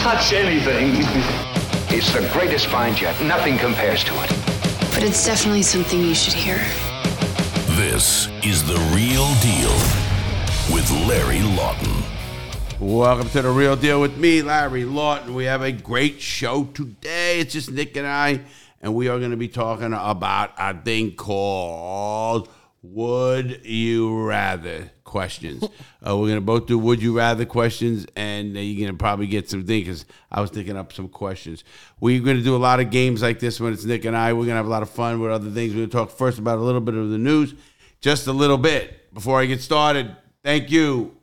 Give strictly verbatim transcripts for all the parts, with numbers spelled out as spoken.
touch anything. It's the greatest find yet. Nothing compares to it. But it's definitely something you should hear. This is The Real Deal with Larry Lawton. Welcome to The Real Deal with me, Larry Lawton. We have a great show today. It's just Nick and I, and we are going to be talking about a thing called Would You Rather questions. Uh, we're going to both do Would You Rather questions, and you're going to probably get some things, because I was thinking up some questions. We're going to do a lot of games like this when it's Nick and I. We're going to have a lot of fun with other things. We're going to talk first about a little bit of the news, just a little bit. Before I get started, thank you,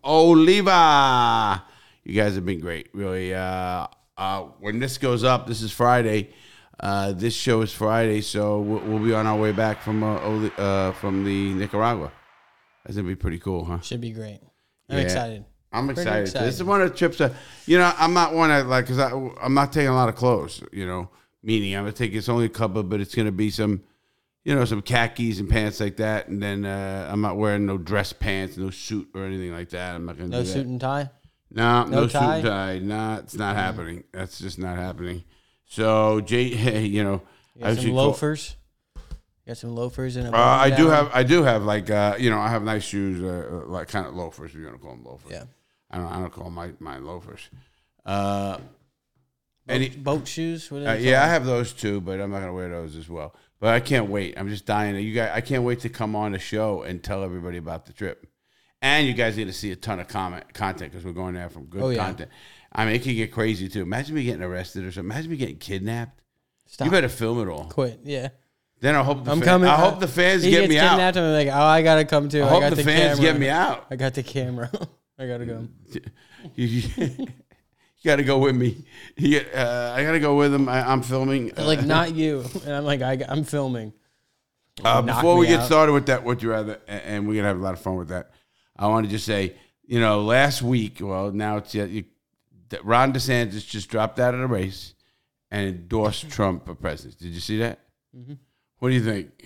Oliva. You guys have been great, really. Uh, uh, when this goes up, this is Friday. Uh, this show is Friday, so we'll, we'll be on our way back from uh, Oli- uh, from the Nicaragua. That's gonna be pretty cool, huh? Should be great. I'm Yeah. excited. I'm excited. excited. This is one of the trips that, you know, I'm not one that, like, because I'm not taking a lot of clothes, you know, meaning I'm going to take, it's only a couple, but it's going to be some, you know, some khakis and pants like that. And then uh, I'm not wearing no dress pants, no suit or anything like that. I'm not going to No do that. suit and tie? No, no, No suit tie? and tie. No, it's not happening. That's just not happening. So, Jay, you know, You got some loafers? You got some loafers in a Uh, I do down? have, I do have like, uh, you know, I have nice shoes, uh, like kind of loafers. If you want to call them loafers, Yeah. I don't, I don't call my my loafers. Uh, Boat, any, boat shoes? What are uh, they yeah, I called? have those too, but I'm not gonna wear those as well. But I can't wait. I'm just dying. You guys, I can't wait to come on the show and tell everybody about the trip. And you guys need to see a ton of comment content, because we're going there from good Oh, yeah. content. I mean, it can get crazy too. Imagine me getting arrested or something. Imagine me getting kidnapped. Stop. You better film it all. Quit, yeah. Then I hope the I'm fan- coming. I hope the fans he get gets me out. kidnapped, I'm like, oh, I got to come too. I I, hope got the, the fans camera. get me out. I got the camera. I got to go. You, you got to go with me. You, uh, I got to go with him. I, I'm filming. They're like, not you. And I'm like, I, I'm filming. Uh, Knock before we me get out. started with that, Would You Rather, and, and we're going to have a lot of fun with that, I want to just say, you know, last week, well, now it's yet, you, that Ron DeSantis just dropped out of the race and endorsed Trump for president. Did you see that? Mm-hmm. What do you think?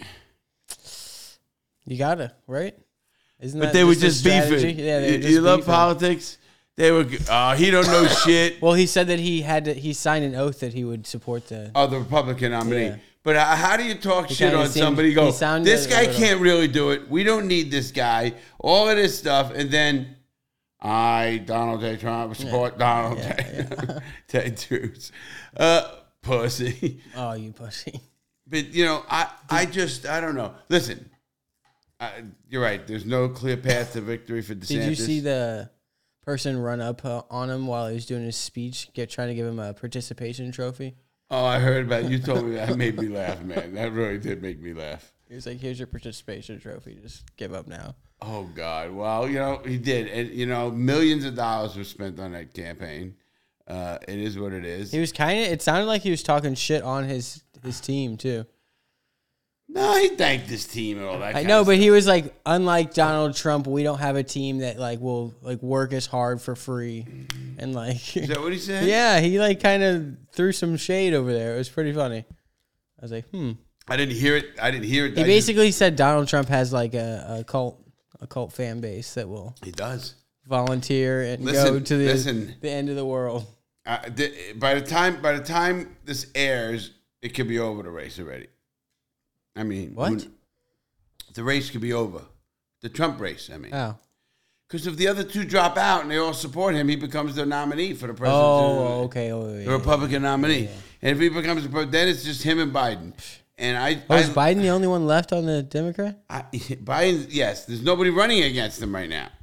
You got to, right? Isn't But that they were a just strategy? beefing. Yeah, they you were just you love beefing. politics? They were, uh, he don't know shit. Well, he said that he had to, he signed an oath that he would support the. Oh, the Republican nominee. Yeah. But uh, how do you talk He shit kinda on seemed- somebody? he Go, sounded this a guy little- can't really do it. We don't need this guy. All of this stuff, and then I, Donald J. Trump, support Donald Yeah, J. Ted Cruz, uh, pussy. Oh, you pussy. But you know, I, I just, I don't know. Listen, I, you're right. There's no clear path to victory for DeSantis. Did you see the person run up uh, on him while he was doing his speech, get trying to give him a participation trophy? Oh, I heard about it. You told me that. That made me laugh, man. That really did make me laugh. He was like, "Here's your participation trophy. Just give up now." Oh, God. Well, you know, he did. And, you know, millions of dollars were spent on that campaign. Uh, it is what it is. He was kind of. It sounded like he was talking shit on his his team too. No, he thanked his team and all that I kind know, of but stuff. he was like, unlike Donald Trump, we don't have a team that like will like work as hard for free, and like. Is that what he said? Yeah, he like kind of threw some shade over there. It was pretty funny. I was like, hmm. I didn't hear it. I didn't hear it. He I basically said Donald Trump has like a, a cult a cult fan base that will just- he does. volunteer and go Listen, to the listen. the end of the world. Uh, th- by the time by the time this airs, it could be over the race already. I mean, What? when- the race could be over. The Trump race, I mean. Oh. Because if the other two drop out and they all support him, he becomes the nominee for the president. Oh, okay. Oh, yeah, The Republican nominee. And if he becomes the president, then it's just him and Biden. And I, Oh, is I, Biden the only one left on the Democrat? I, Biden, yes, there's nobody running against him right now.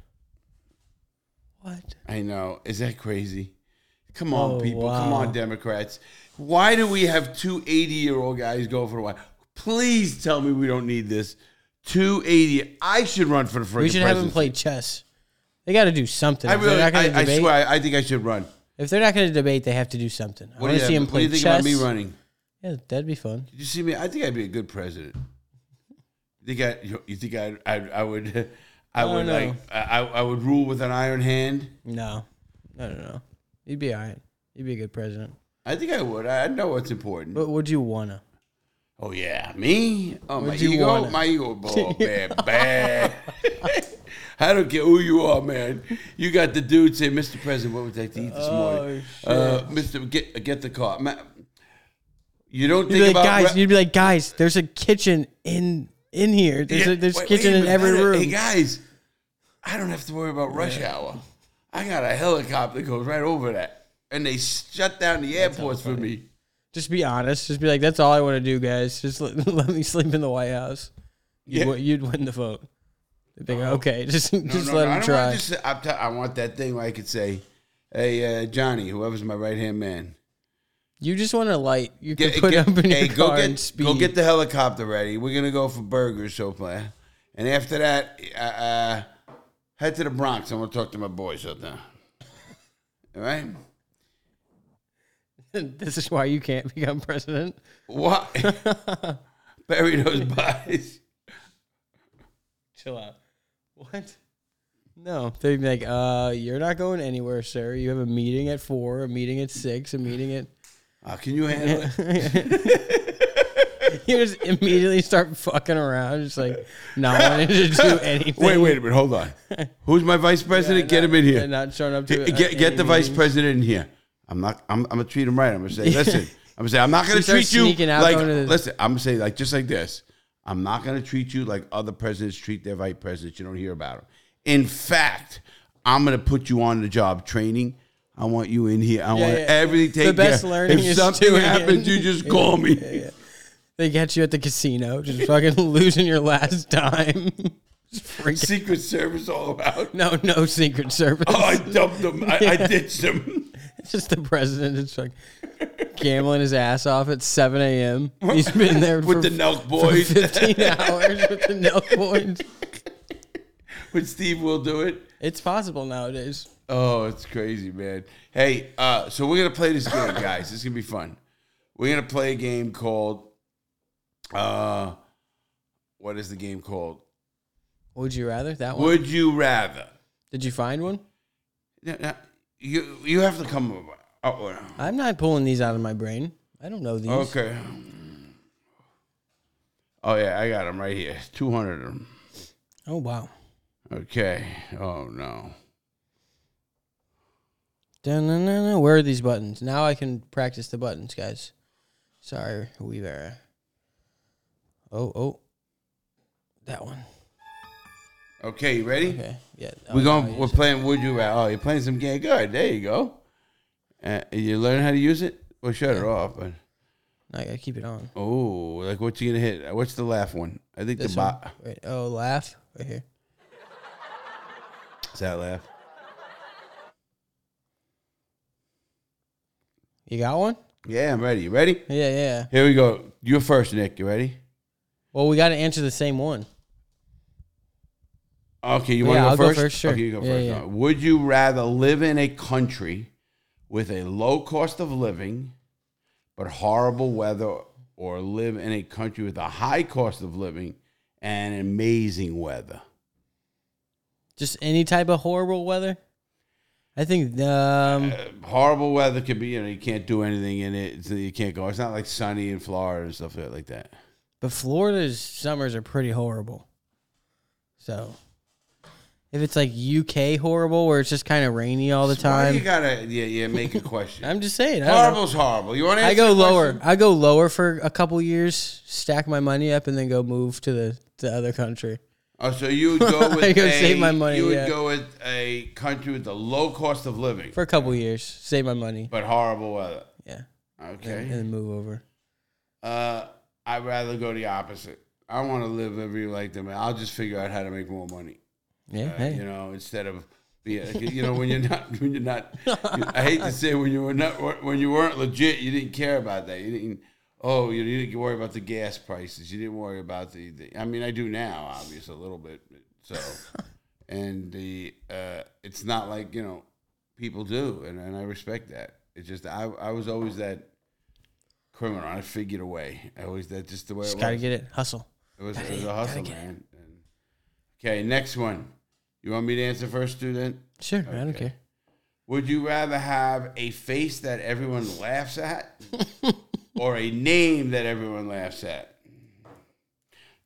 What? I know. Is that crazy? Come on, Oh, people. Come wow. on, Democrats. Why do we have two eighty-year-old guys go for a while? Please tell me we don't need this. two eighty. I should run for the freaking We should have presidency. him play chess. They got to do something. I If really, they're not I, going to I debate, swear, I think I should run. if they're not going to debate, they have to do something. I What want do to you, see him what do play you think chess. about me running? Yeah, that'd be fun. Did you see me? I think I'd be a good president. You think I? You think I? I, I would. I I would don't know. like. I, I would rule with an iron hand. No, no, no, no. You'd be all right. You'd be a good president. I think I would. I know what's important. But would you wanna? Oh yeah, me. Oh my Would you ego. wanna? My ego. Oh, bad, bad. I don't care who you are, man. You got the dude say, Mister President, what would you like to eat this morning? Uh, Mister Get get the car. Man, you don't You'd think be about like, guys. re- You'd be like, guys. There's a kitchen in in here. There's Yeah, a there's wait, kitchen wait a in minute, every wait a- room. Hey guys, I don't have to worry about rush hour. I got a helicopter that goes right over that, and they shut down the airports for me. Just be honest. Just be like, that's all I want to do, guys. Just let, let me sleep in the White House. You'd, Yeah. win- you'd win the vote. They'd be like, okay, just No, just no, let no, I him don't try. want to just. I'm t- I want that thing where I could say, "Hey, uh, Johnny, whoever's my right hand man, You just want a light. You can Get- put get- up in hey, your go car get and speed. go get the helicopter ready. We're gonna go for burgers so far, and after that, uh, uh, head to the Bronx. I'm gonna talk to my boys up there. All right? This is why you can't become president. What? Bury those bodies. Chill out. What? No, they'd be like, uh, you're not going anywhere, sir. You have a meeting at four, a meeting at six, a meeting at. Uh, can you handle it? You just immediately start fucking around, just like not wanting to do anything. Wait, wait a minute. Hold on. Who's my vice president? Yeah, Get not- him in here. yeah, not showing up to Get, uh, get, get any the vice meetings. president in here. I'm not. I'm, I'm gonna treat him right. I'm gonna say, listen. I'm gonna say, I'm not gonna You start treat you sneaking out, like. going to the- Listen, I'm gonna say like just like this. I'm not gonna treat you like other presidents treat their vice presidents. You don't hear about them. In fact, I'm gonna put you on the job training. I want you in here. I Yeah, want yeah. everything taken The best care. learning If is something doing it. happens, you just call me. Yeah, yeah. They get you at the casino, just fucking losing your last dime. Just freaking. Secret Service all about. No, no Secret Service. Oh, I dumped him. I, I ditched him. It's just the president is like gambling his ass off at seven a.m. He's been there With for, the Nelk for Boys. fifteen hours with the Nelk Boys. With Steve will do it. It's possible nowadays. Oh, it's crazy, man. Hey, uh, so we're gonna play this game, guys. This is gonna be fun. We're gonna play a game called uh what is the game called? Would you rather that one? Would you rather? Did you find one? Now, now, you you have to come up. Oh, I'm not pulling these out of my brain. I don't know these. okay. Oh yeah, I got them right here. Two hundred of them. Oh wow. Okay. Oh no. Dun-dun-dun-dun. Where are these buttons? Now I can practice the buttons, guys. Sorry, we were. Oh, oh. That one. Okay, you ready? Okay. Yeah. We're Oh, going. now I We're use it. playing. Would you rather? Oh, you're playing some game. Good. There you go. Uh, you learn how to use it. Well, shut it off. But I gotta keep it on. oh, like what you gonna hit? What's the laugh one? I think This the one. bot. Wait, oh, laugh right here. Is that laugh? You got one? Yeah, I'm ready. You ready? Yeah, yeah. Here we go. You're first, Nick. You ready? Well, we got to answer the same one. Okay, you Yeah, want to go I'll go first? first, sure. Okay, you go Yeah, first. yeah. All right. Would you rather live in a country with a low cost of living but horrible weather, or live in a country with a high cost of living and amazing weather? Just any type of horrible weather? I think um, Uh, horrible weather could be, you know, you can't do anything in it. So you can't go. It's not like sunny in Florida and stuff like that. but Florida's summers are pretty horrible. So if it's like U K horrible, where it's just kind of rainy all the Why time, you gotta, yeah, yeah, make a question. I'm just saying. I, don't know. Horrible's horrible. You want to? I go lower. I go lower for a couple years, stack my money up, and then go move to the, the other country. Oh, so you would go with I go a, save my money, You would yeah. go with a country with a low cost of living For a couple years, save my money. but horrible weather. Yeah. Okay. And then move over. Uh, I'd rather go the opposite. I want to live every like them. I'll just figure out how to make more money. Yeah. Uh, hey. You know, instead of be, you know, when you're not, when you're not. I hate to say when you were not, when you weren't legit, you didn't care about that. You didn't. Oh, you didn't worry about the gas prices. You didn't worry about the. the I mean, I do now, obviously, a little bit. So, and the uh, it's not like, you know, people do, and, and I respect that. It's just I I was always that criminal. I figured a way. I always that just the way Just it gotta was. get it. Hustle. It was, Gotta it was get a it, hustle, gotta get man. And, okay, next one. You want me to answer first, student? Sure. I don't Okay. care. Would you rather have a face that everyone laughs at or a name that everyone laughs at?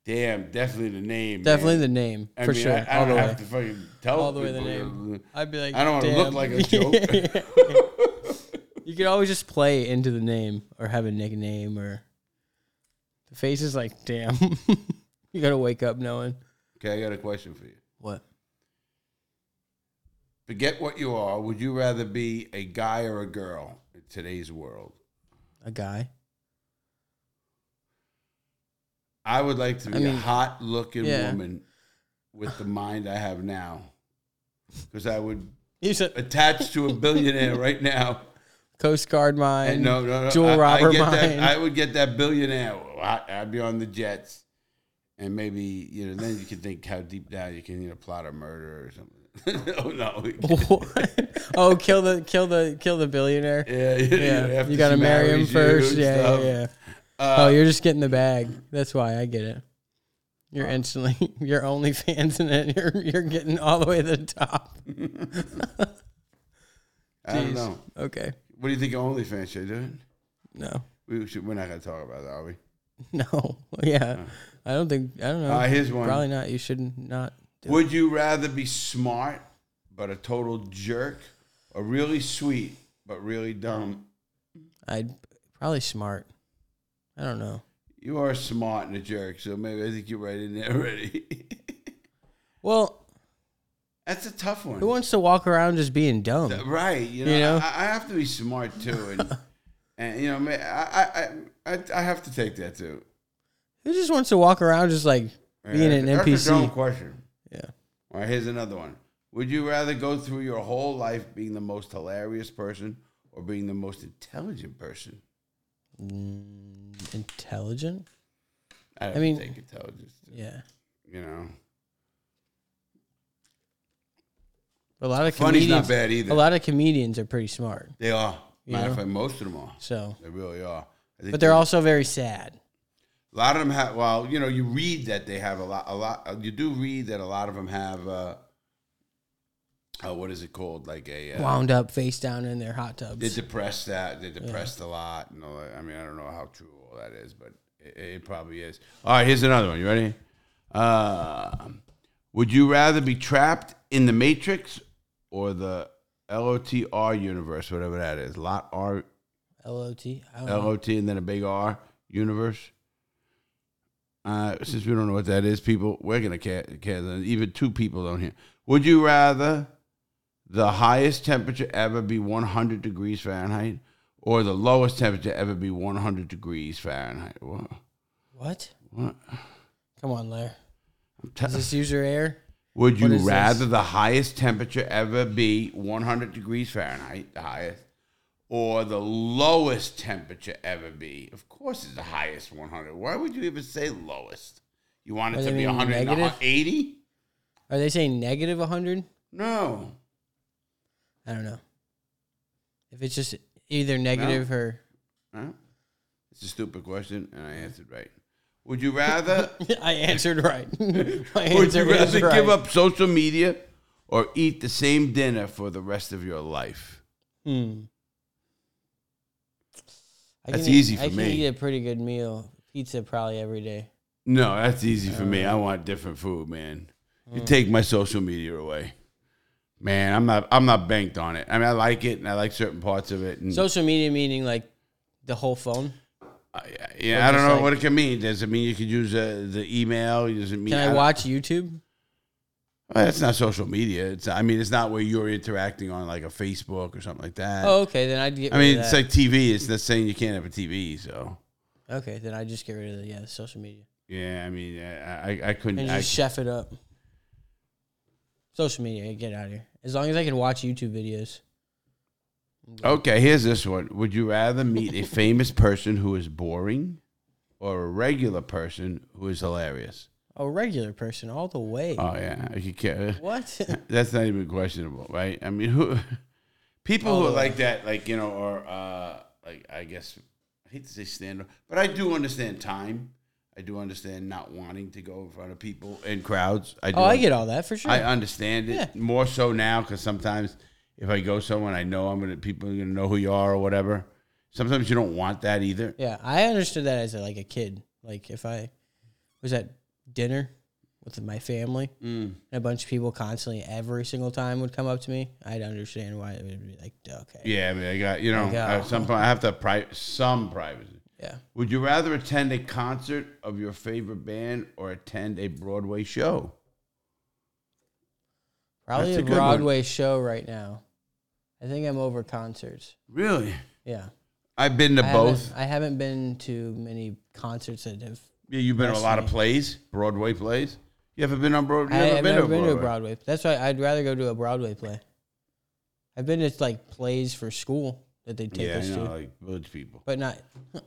Damn, definitely the name. Definitely man. the name, I for mean, sure. I, I all don't the have way. to fucking tell All the way the people. name. I'd be like, I don't want to damn. look like a joke. You could always just play into the name or have a nickname or the face is like, damn. You got to wake up knowing. Okay, I got a question for you. What? Forget what you are. Would you rather be a guy or a girl in today's world? A guy? I would like to be I mean, a hot-looking yeah. woman with the mind I have now. Because I would You said attach to a billionaire right now. Coast Guard mine. And no, no, no. Jewel I, I robber get mine. that, I would get that billionaire. I, I'd be on the jets. And maybe, you know, then you can think how deep down you can, you know, plot a murder or something. oh, no. oh, kill the kill the kill the billionaire. Yeah, Yeah, after you gotta she marry him marries you first. and Yeah, yeah, stuff. yeah. Uh, oh, you're just getting the bag. That's why I get it. You're instantly you're OnlyFans in it. You're you're getting all the way to the top. I don't Jeez. know. Okay. What do you think of OnlyFans should do? No. We should, we're not going to talk about that, are we? No. Yeah. I don't think I don't know. Uh, here's one. Probably not. You should not. Do Would you rather be smart but a total jerk, or really sweet but really dumb? it. I'd probably smart. I don't know. You are smart and a jerk, so maybe I think you're right in there already. Well, That's a tough one. who wants to walk around just being dumb? Right. You know, You know? I, I have to be smart too. And, and you know, ma- I, I, I, I have to take that too. Who just wants to walk around just like being Yeah, an that's N P a C? dumb question. Yeah. All right, here's another one. Would you rather go through your whole life being the most hilarious person or being the most intelligent person? Mm, intelligent? I, I mean- take intelligence. Too, Yeah. you know, A lot of funny's comedians. not bad either. A lot of comedians are pretty smart. They are. You Matter of know? fact, most of them are. So, They really are. I think but they're they- also very sad. A lot of them have. Well, you know, you read that they have a lot. A lot. You do read that a lot of them have. Uh, uh, what is it called? Like a. Uh, Wound up face down in their hot tubs. They're depressed. That they're depressed a lot. And all that. I mean, I don't know how true all that is, but it, it probably is. All right, here's another one. You ready? Uh, would you rather be trapped in the Matrix or the L O T R universe, whatever that is? Lot R, L O T. I don't L know. O T, and then a big R universe. Uh, since we don't know what that is, people, we're gonna care. care. Even two people don't hear. Would you rather the highest temperature ever be one hundred degrees Fahrenheit, or the lowest temperature ever be one hundred degrees Fahrenheit? What? What? What? Come on, Lair. I'm t- Is this user error? Would what you is rather this? the highest temperature ever be one hundred degrees Fahrenheit, the highest, or the lowest temperature ever be? Of course, it's the highest one hundred. Why would you even say lowest? You want it Are to they be mean one hundred negative? eighty? Are they saying negative one hundred? No. I don't know. If it's just either negative or. Huh? It's a stupid question, and I answered right. Would you rather? I answered right. My would you answer was rather right. give up social media or eat the same dinner for the rest of your life? Hmm. I That's can eat- easy for I can me. eat a pretty good meal. Pizza probably every day. No, that's easy for me. I want different food, man. You take my social media away, man. I'm not. I'm not banked on it. I mean, I like it, and I like certain parts of it. And Social media meaning like the whole phone. I, yeah, or I don't just know like- what it can mean. Does it mean you could use uh, the email? Does it mean Can I don't- watch YouTube? Well, that's not social media. It's. I mean, it's not where you're interacting on like a Facebook or something like that. Oh, okay. Then I'd get. I rid mean, of it's that. like T V. It's not saying you can't have a T V. So Okay, then I just get rid of the yeah the social media yeah, I mean, I I, I couldn't. and I, just chef it up. Social media, get out of here. As long as I can watch YouTube videos. Okay, here's this one. Would you rather meet a famous person who is boring or a regular person who is hilarious? A regular person all the way. Oh, yeah. You can't, What? that's not even questionable, right? I mean, who people All who the are way. like that, like, you know, or, uh, like, I guess, I hate to say stand up, but I do understand time. I do understand not wanting to go in front of people in crowds. I do Oh, I get all that for sure. I understand it Yeah. more so now because sometimes if I go somewhere, I know I'm gonna people are gonna know who you are or whatever. Sometimes you don't want that either. Yeah, I understood that as a, like a kid. Like if I was at dinner with my family, Mm. and a bunch of people constantly, every single time, would come up to me, I'd understand why it would be like, okay. Yeah, I mean, I got, you know, Like, uh, at some point I have to have pri- some privacy. Yeah. Would you rather attend a concert of your favorite band or attend a Broadway show? Probably That's a a good one. Broadway show right now. I think I'm over concerts. Really? Yeah. I've been to I both. haven't, I haven't been to many concerts that have. Yeah, you've been to a lot of Wrestling. plays, Broadway plays. You ever been on Broadway? You I, ever I've been never to been to a Broadway? Broadway. That's why I'd rather go to a Broadway play. I've been to like plays for school that they take Yeah, I us know, to, like village people. but not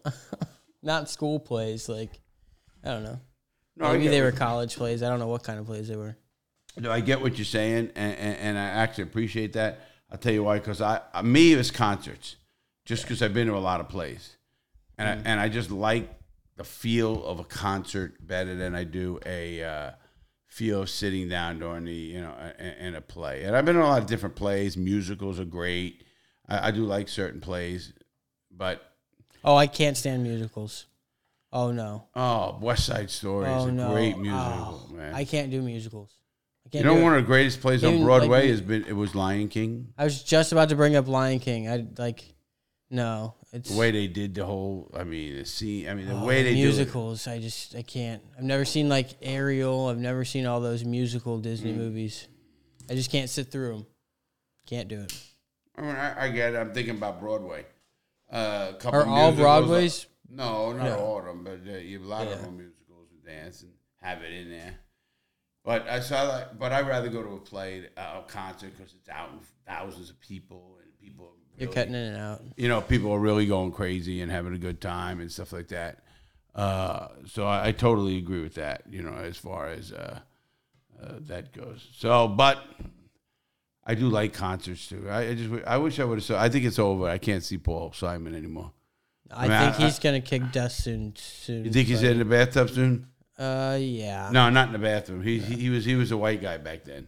not school plays. Like I don't know. No, I Maybe get they were what- college plays. I don't know what kind of plays they were. No, I get what you're saying, and, and, and I actually appreciate that. I'll tell you why, because I, I, me, it was concerts, just because I've been to a lot of plays, and I, and I just like the feel of a concert better than I do a uh, feel of sitting down during the you know in, in a play. And I've been to a lot of different plays. Musicals are great. I, I do like certain plays, but Oh, I can't stand musicals. Oh no. oh, West Side Story is Oh a no. great musical, Oh, man. I can't do musicals. I you can't know, do one it. of the greatest plays on Even, Broadway like, has been it was Lion King. I was just about to bring up Lion King. I like, no, it's The way they did the whole, I mean, the scene, I mean, the oh, way they musicals. I just I can't. I've never seen like Ariel. I've never seen all those musical Disney Mm. movies. I just can't sit through them. Can't do it. do it. I mean, I, I get it. I'm thinking about Broadway. Uh, a couple Are all musicals- Broadways? No, not No. all of them, but uh, you have a lot of Yeah. them musicals and dance and have it in there. But I saw that. But I'd rather go to a play, uh, a concert, because it's out in thousands of people and people. Are You're really- cutting in and out. You know, people are really going crazy and having a good time and stuff like that. Uh, so I, I totally agree with that. You know, as far as uh, uh, that goes. So, but I do like concerts too. I, I just, I wish I would have saw. I think it's over. I can't see Paul Simon anymore. I, mean, think I- he's gonna kick dust soon. Soon. You think he's but- in the bathtub soon? Uh, yeah. No, not in the bathroom. He he, he was he was a white guy back then.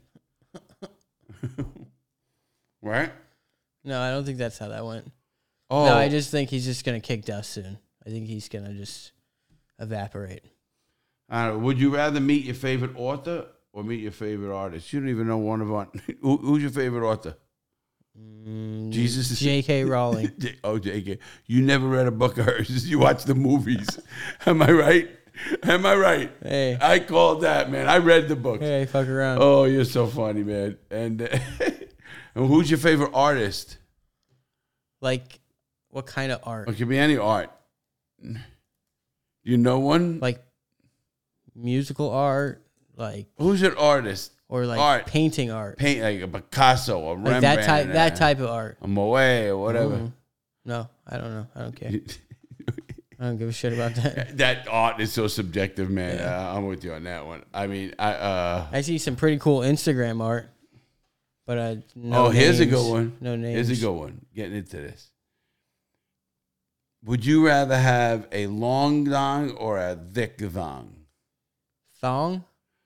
Right? No, I don't think that's how that went. Oh, No, I just think he's just gonna kick dust soon. I think he's gonna just evaporate. I don't know. Would you rather meet your favorite author or meet your favorite artist? You don't even know one of our. Who, who's your favorite author? Jesus. J K. Rowling. J- oh, J K. You never read a book of hers. You watch the movies. Am I right? Am I right? Hey. I called that, man. I read the books. Hey, fuck around. Oh, you're so funny, man. And, uh, and who's your favorite artist? Like, what kind of art? It could be any art. You know one? Like musical art, like Who's an artist? or like Art. painting art, Paint like a Picasso or like Rembrandt. that type uh, that type of art. A Monet or whatever. Mm. No, I don't know. I don't care. I don't give a shit about that. That art is so subjective, man. Yeah. Uh, I'm with you on that one. I mean, I uh I see some pretty cool Instagram art, but uh, no oh, here's a names. good one. No names. Here's a good one. Getting into this. Would you rather have a long dong or a thick dong? Thong?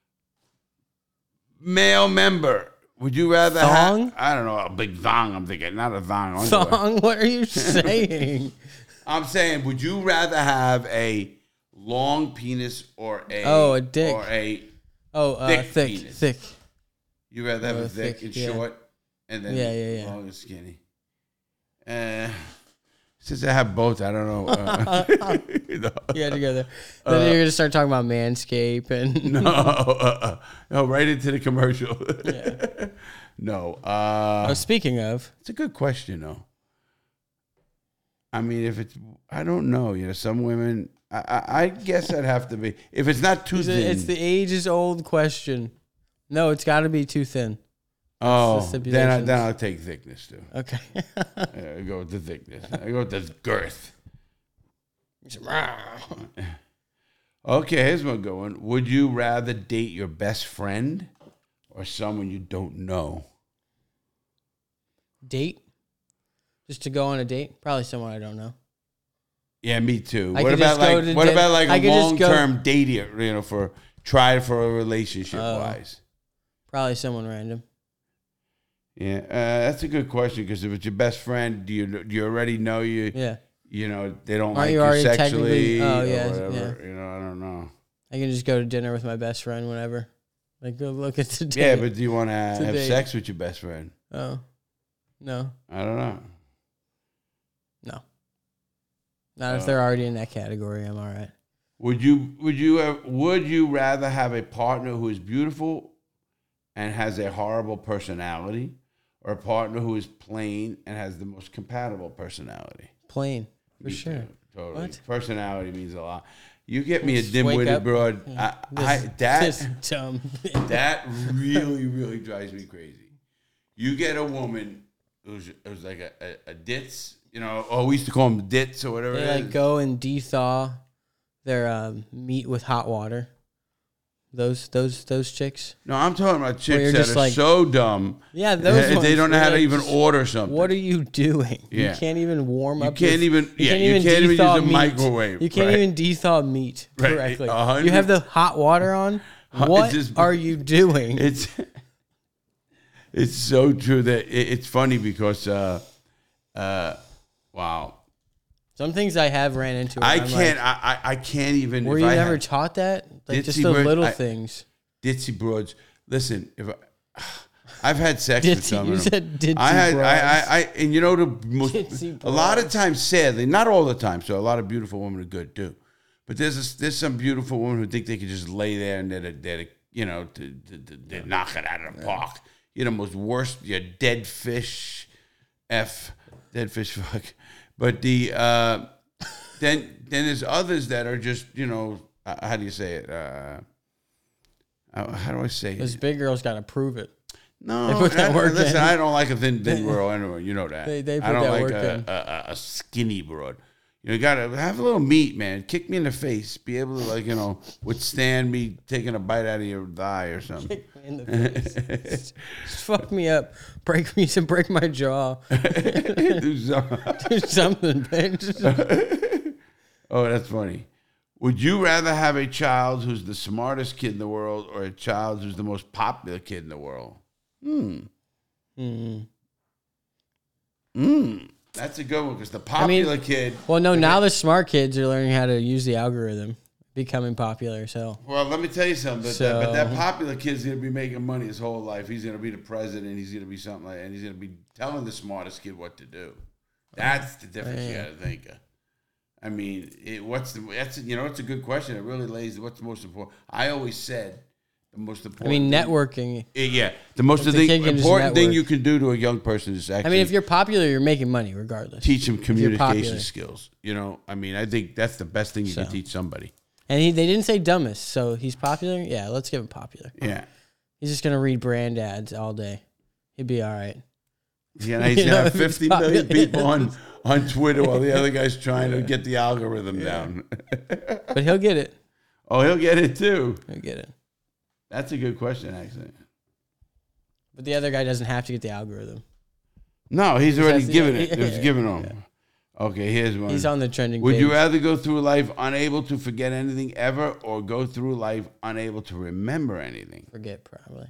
Male member. Would you rather Thong? have? I don't know, a big thong. I'm thinking, not a thong. underwear. Thong? What are you saying? I'm saying, would you rather have a long penis or a Oh, a dick. or a? Oh, uh, Thick thick, penis. thick. You rather have Oh, a thick, thick, and yeah. short, and then Yeah, yeah, yeah. long and skinny. Uh, since I have both, I don't know. Uh, no, Yeah, together. Then you're gonna start talking about Manscaped and no, uh, uh, no, right into the commercial. Yeah. No, uh, Oh, speaking of, it's a good question though. I mean, if it's, I don't know. You know, some women. I, I, I guess I'd have to be. If it's not too it's, thin. a- it's the ages old question. No, it's got to be too thin. oh, the then I, stipulations. then I'll take thickness too. Okay. Yeah, I go with the thickness. I go with the girth. Okay, here's one going. Would you rather date your best friend or someone you don't know? Date? Just to go on a date? Probably someone I don't know. Yeah, me too. I what could about just go like to what di- about like I a could just long go- term date? You know, for try for a relationship Oh. wise. Probably someone random. Yeah, uh, that's a good question because if it's your best friend, do you do you already know you? Yeah. You know they don't Aren't like you you, already sexually technically- oh, or yeah, whatever. You know, I don't know. I I can just go to dinner with my best friend whenever. Like, go look at the date. Yeah, but do you want to have date. sex with your best friend? Oh, no. I don't know. No. Not Uh, if they're already in that category. I'm all right. Would you would you have, would you rather have a partner who is beautiful and has a horrible personality, or a partner who is plain and has the most compatible personality? Plain, for Me sure. too, totally. What? Personality means a lot. You get me a Just wake dim-witted up- broad. I, I, This- that this dumb. that really really drives me crazy. You get a woman who's, who's like a, a, a ditz, you know. Oh, we used to call them dits or whatever. They it like is. go and de-thaw their um, meat with hot water. Those those those chicks. No, I'm talking about chicks you're that just are like- so dumb. Yeah, those they, ones. they don't know They're how to like, even just- order something. What are you doing? Yeah. You can't even warm You up. can't your- even- yeah, you can't even de-thaw use a meat. microwave, You can't right. even de-thaw meat Right, correctly. a hundred- You have the hot water on. It What just- are you doing? It's it's so true that it, it's funny because uh, uh, wow, Some things I have ran into. where I I'm can't like, I, I I can't even. were if you I never had taught that? Like just Ditzy the bird- little I- things. ditzy broads? Listen, if I, I've had sex with Ditzy, some you of them. said ditzy I had broads. I, I I and you know the most Ditzy a lot of broads. times, sadly, not all the time. So a lot of beautiful women are good too, but there's a, there's some beautiful women who think they can just lay there and they're they're you know to, to, to, they knock it out of the park. You're the most worst. You're dead fish, f dead fish fuck. But the uh, then then there's others that are just you know uh, how do you say it? Uh, uh, how do I say it? Those big girls got to prove it. No, They put that I- work listen, in. I don't like a thin, thin girl anyway. You know that. They- they I put don't that like work a, in. a, a, a skinny broad. You know, you gotta have a little meat, man. Kick me in the face. Be able to, like, you know, withstand me taking a bite out of your thigh or something. In the face. Just fuck me up. Break me to break my jaw. Do some- Do something, bitch. oh, that's funny. Would you rather have a child who's the smartest kid in the world or a child who's the most popular kid in the world? Hmm. Hmm. Hmm. That's a good one because the popular kid. Well, no, now the smart kids are learning how to use the algorithm, becoming popular. So Well, let me tell you something. But, So- that, but that popular kid's gonna be making money his whole life. He's gonna be the president. He's gonna be something like, and he's gonna be telling the smartest kid what to do. That's the difference you Yeah. gotta think of. I mean, it, what's the? That's you know, it's a good question. It really lays what's the most important. I always said the most I important. mean, thing- networking. Eh, yeah, the most If the thing, kid can just important thing network. you can do to a young person is actually. I mean, if you're popular, you're making money regardless. teach them you're communication popular. skills. You know, I mean, I think that's the best thing you can So. teach somebody. And he, they didn't say dumbest, so he's popular. Yeah, let's give him popular. Yeah. He's just gonna read brand ads all day. He'd be all right. Yeah, he's You know, gonna have if it's fifty million popular. people on, on Twitter while the other guy's trying to get the algorithm down. But he'll get it. Oh, he'll get it too. He'll get it. That's a good question, actually. But the other guy doesn't have to get the algorithm. No, he's already That's- given yeah, it. It was yeah, given him. Okay, here's one. He's on the trending Would page. you rather go through life unable to forget anything ever, or go through life unable to remember anything? Forget, probably.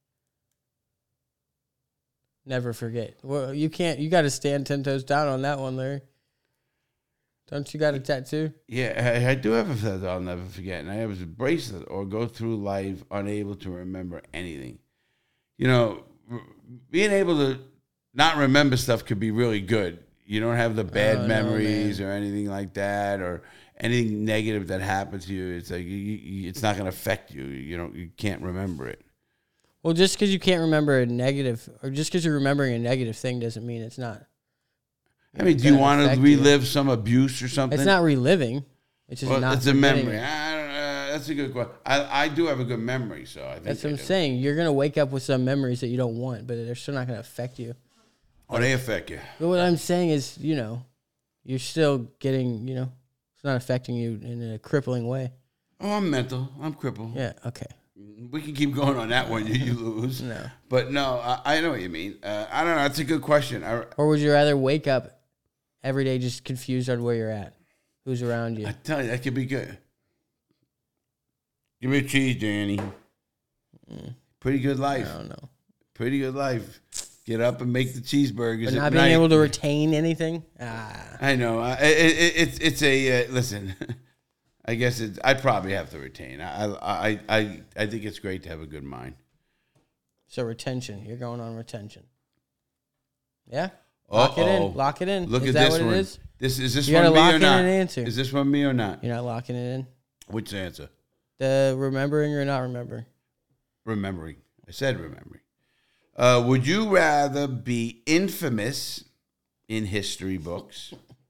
Never forget. Well, you can't. You got to stand ten toes down on that one, Larry. Don't you got a tattoo? Yeah, I, I do have a feather I'll never forget, and I have a bracelet, or go through life unable to remember anything. You know, r- being able to not remember stuff could be really good. You don't have the bad Oh, no, memories or anything like that, or anything negative that happened to you. It's like you, you, it's not going to affect you. You know, you can't remember it. Well, just because you can't remember a negative, or just because you're remembering a negative thing, doesn't mean it's not. I mean, do you gonna want to affect you. relive some abuse or something? It's not reliving. It's just Well, not. it's a forgetting memory. it. I don't know. That's a good question. I, I do have a good memory, so I think That's I what I'm do. saying. You're gonna wake up with some memories that you don't want, but they're still not gonna affect you. Oh, they affect you. But what I'm saying is, you know, you're still getting, you know, it's not affecting you in a crippling way. Oh, I'm mental. I'm crippled. Yeah. Okay. We can keep going on that one. You, you lose. No. But no, I, I know what you mean. Uh, I don't know. That's a good question. I, Or would you rather wake up every day just confused on where you're at, who's around you? I tell you, that could be good. Give me a cheese, Danny. Pretty good life. I don't know. Pretty good life. Get up and make the cheeseburgers. But at not being night. able to retain anything. Ah. I know. Uh, it, it, it's it's a uh, listen. I guess it's, I'd probably have to retain. I, I, I, I think it's great to have a good mind. So retention. You're going on retention. Yeah? Lock it in. Lock it in. Look is at that this what one. It is? This is this you one me lock or in not? An answer. Is this one me or not? You're not locking it in? Which answer? The remembering or not remembering? Remembering. I said remembering. Uh, would you rather be infamous in history books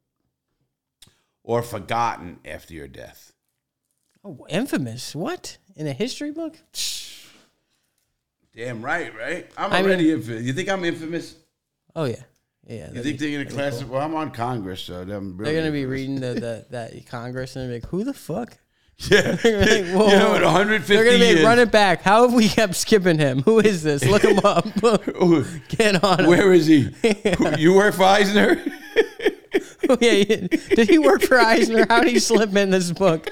or forgotten after your death? Oh, infamous. What? In a history book? Damn right, right? I'm I already mean- infamous. You think I'm infamous? Oh, yeah. Yeah. You that'd think be- they're going to that'd be class? cool. Well, I'm on Congress, so I'm really They're going to be infamous. reading the, the that Congress and they're like, who the fuck? Yeah. They're gonna be like, whoa, You know, whoa. in one hundred fifty They're going to be years. like, run it back. How have we kept skipping him? Who is this? Look him up. Get on him. Where is he? Who- You work for Eisner? Oh, yeah, yeah. Did he work for Eisner? How did he slip in this book?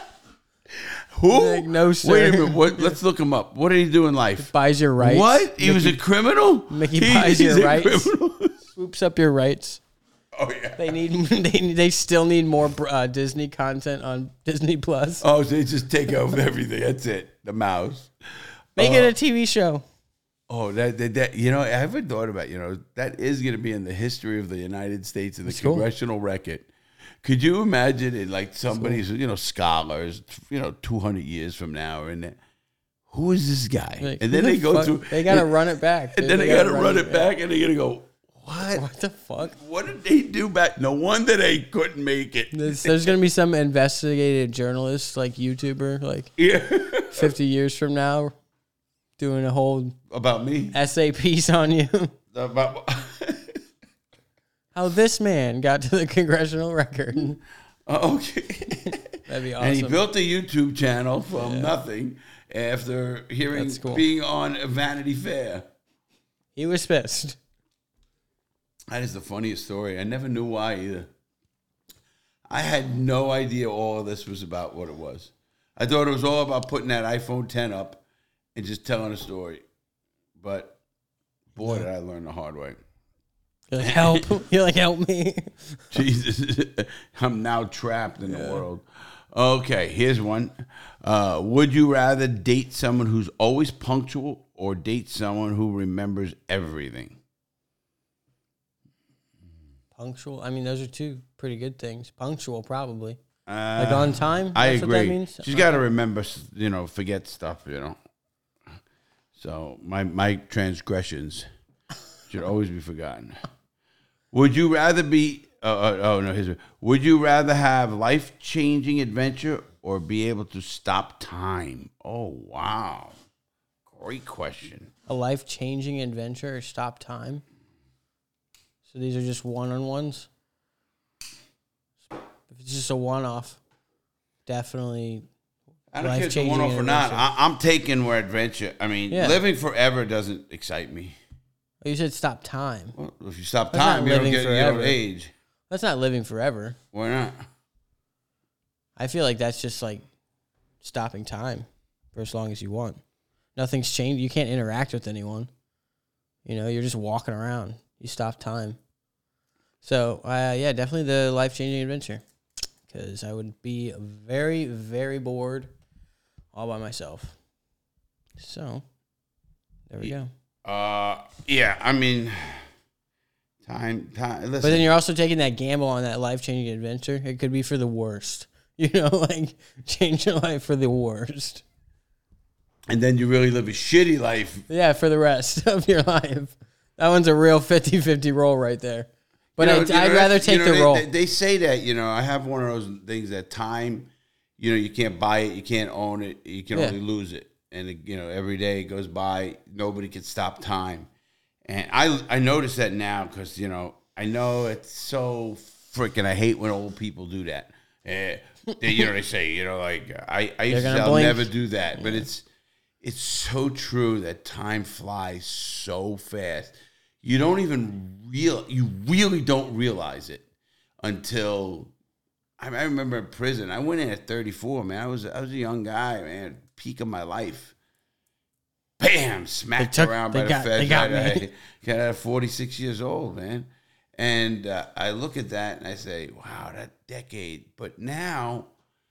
Who? Like, no, sir. Wait a minute. What? Let's look him up. What did he do in life? Buys your rights. What? He was a criminal? Mickey He- buys he's your a rights. criminal? Swoops up your rights. Oh, yeah. They need. They they still need more uh, Disney content on Disney Plus. Oh, so they just take over everything. That's it. The mouse. Make Oh. it a T V show. Oh, that, that, that, you know, I haven't thought about, you know, that is going to be in the history of the United States in the That's cool. congressional record. Could you imagine it like somebody's, you know, scholars, you know, two hundred years from now, and then, who is this guy? Like, and who then the they go fuck- through. They gotta run it back. And then they, got to run it back, and they're going to go, what? What the fuck? What did they do back? No wonder they couldn't make it. There's, there's gonna be some investigative journalist, like YouTuber, like Yeah. fifty years from now, doing a whole About me? essay piece on you. About. How this man got to the congressional record. Okay. That'd be awesome. And he built a YouTube channel from nothing after hearing That's cool. being on Vanity Fair. He was pissed. That is the funniest story. I never knew why either. I had no idea all of this was about what it was. I thought it was all about putting that iPhone ten up and just telling a story. But boy, Yeah. did I learn the hard way. You're like, help. You're like, help me. Jesus, I'm now trapped in the world. Okay, here's one. Uh, would you rather date someone who's always punctual or date someone who remembers everything? Punctual. I mean, those are two pretty good things. Punctual, probably. Uh, Like on time. I That's agree. What that means? She's got to remember, you know, forget stuff, you know. So my my transgressions should always be forgotten. Would you rather be? Uh, uh, oh no, here's. Would you rather have life changing adventure or be able to stop time? Oh wow, great question. A life changing adventure or stop time. So these are just one on ones. If it's just a one off, definitely. I don't care if it's a Life-changing one off or not. adventure. I, I'm taking where adventure. I mean, Yeah. living forever doesn't excite me. Oh, you said stop time. Well, if you stop That's not time, you don't living get you don't forever. age. That's not living forever. Why not? I feel like that's just like stopping time for as long as you want. Nothing's changed. You can't interact with anyone. You know, you're just walking around. You stop time. So, uh, yeah, definitely the life-changing adventure. Because I would be very, very bored all by myself. So, there we go. Uh, yeah. I mean, time, time. Listen, But then you're also taking that gamble on that life-changing adventure. It could be for the worst. You know, like, change your life for the worst. and then you really live a shitty life. Yeah, for the rest of your life. That one's a real fifty-fifty roll right there. But You know, I'd, you know, I'd rather that's- take you know, the they, roll. They, they say that, you know, I have one of those things that time, you know, you can't buy it, you can't own it, you can Yeah. only lose it. And, it, you know, every day goes by, nobody can stop time. And I, I notice that now because, you know, I know it's so freaking, I hate when old people do that. Eh, they, you know, they say, you know, like, I, I used to gonna say I'll blink. never do that. But it's, it's so true that time flies so fast. You don't even real, you really don't realize it until I, I remember in prison. I went in at thirty-four, man. I was I was a young guy, man, peak of my life. Bam, smacked They took- around they by got- the feds. they got I, me. I got out at forty-six years old, man. And uh, I look at that and I say, wow, that decade. But now,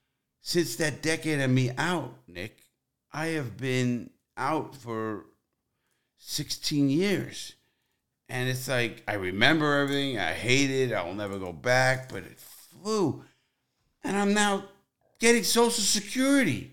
since that decade of me out, Nick, I have been out for sixteen years. And it's like, I remember everything. I hate it. I'll never go back, but it flew. And I'm now getting Social Security.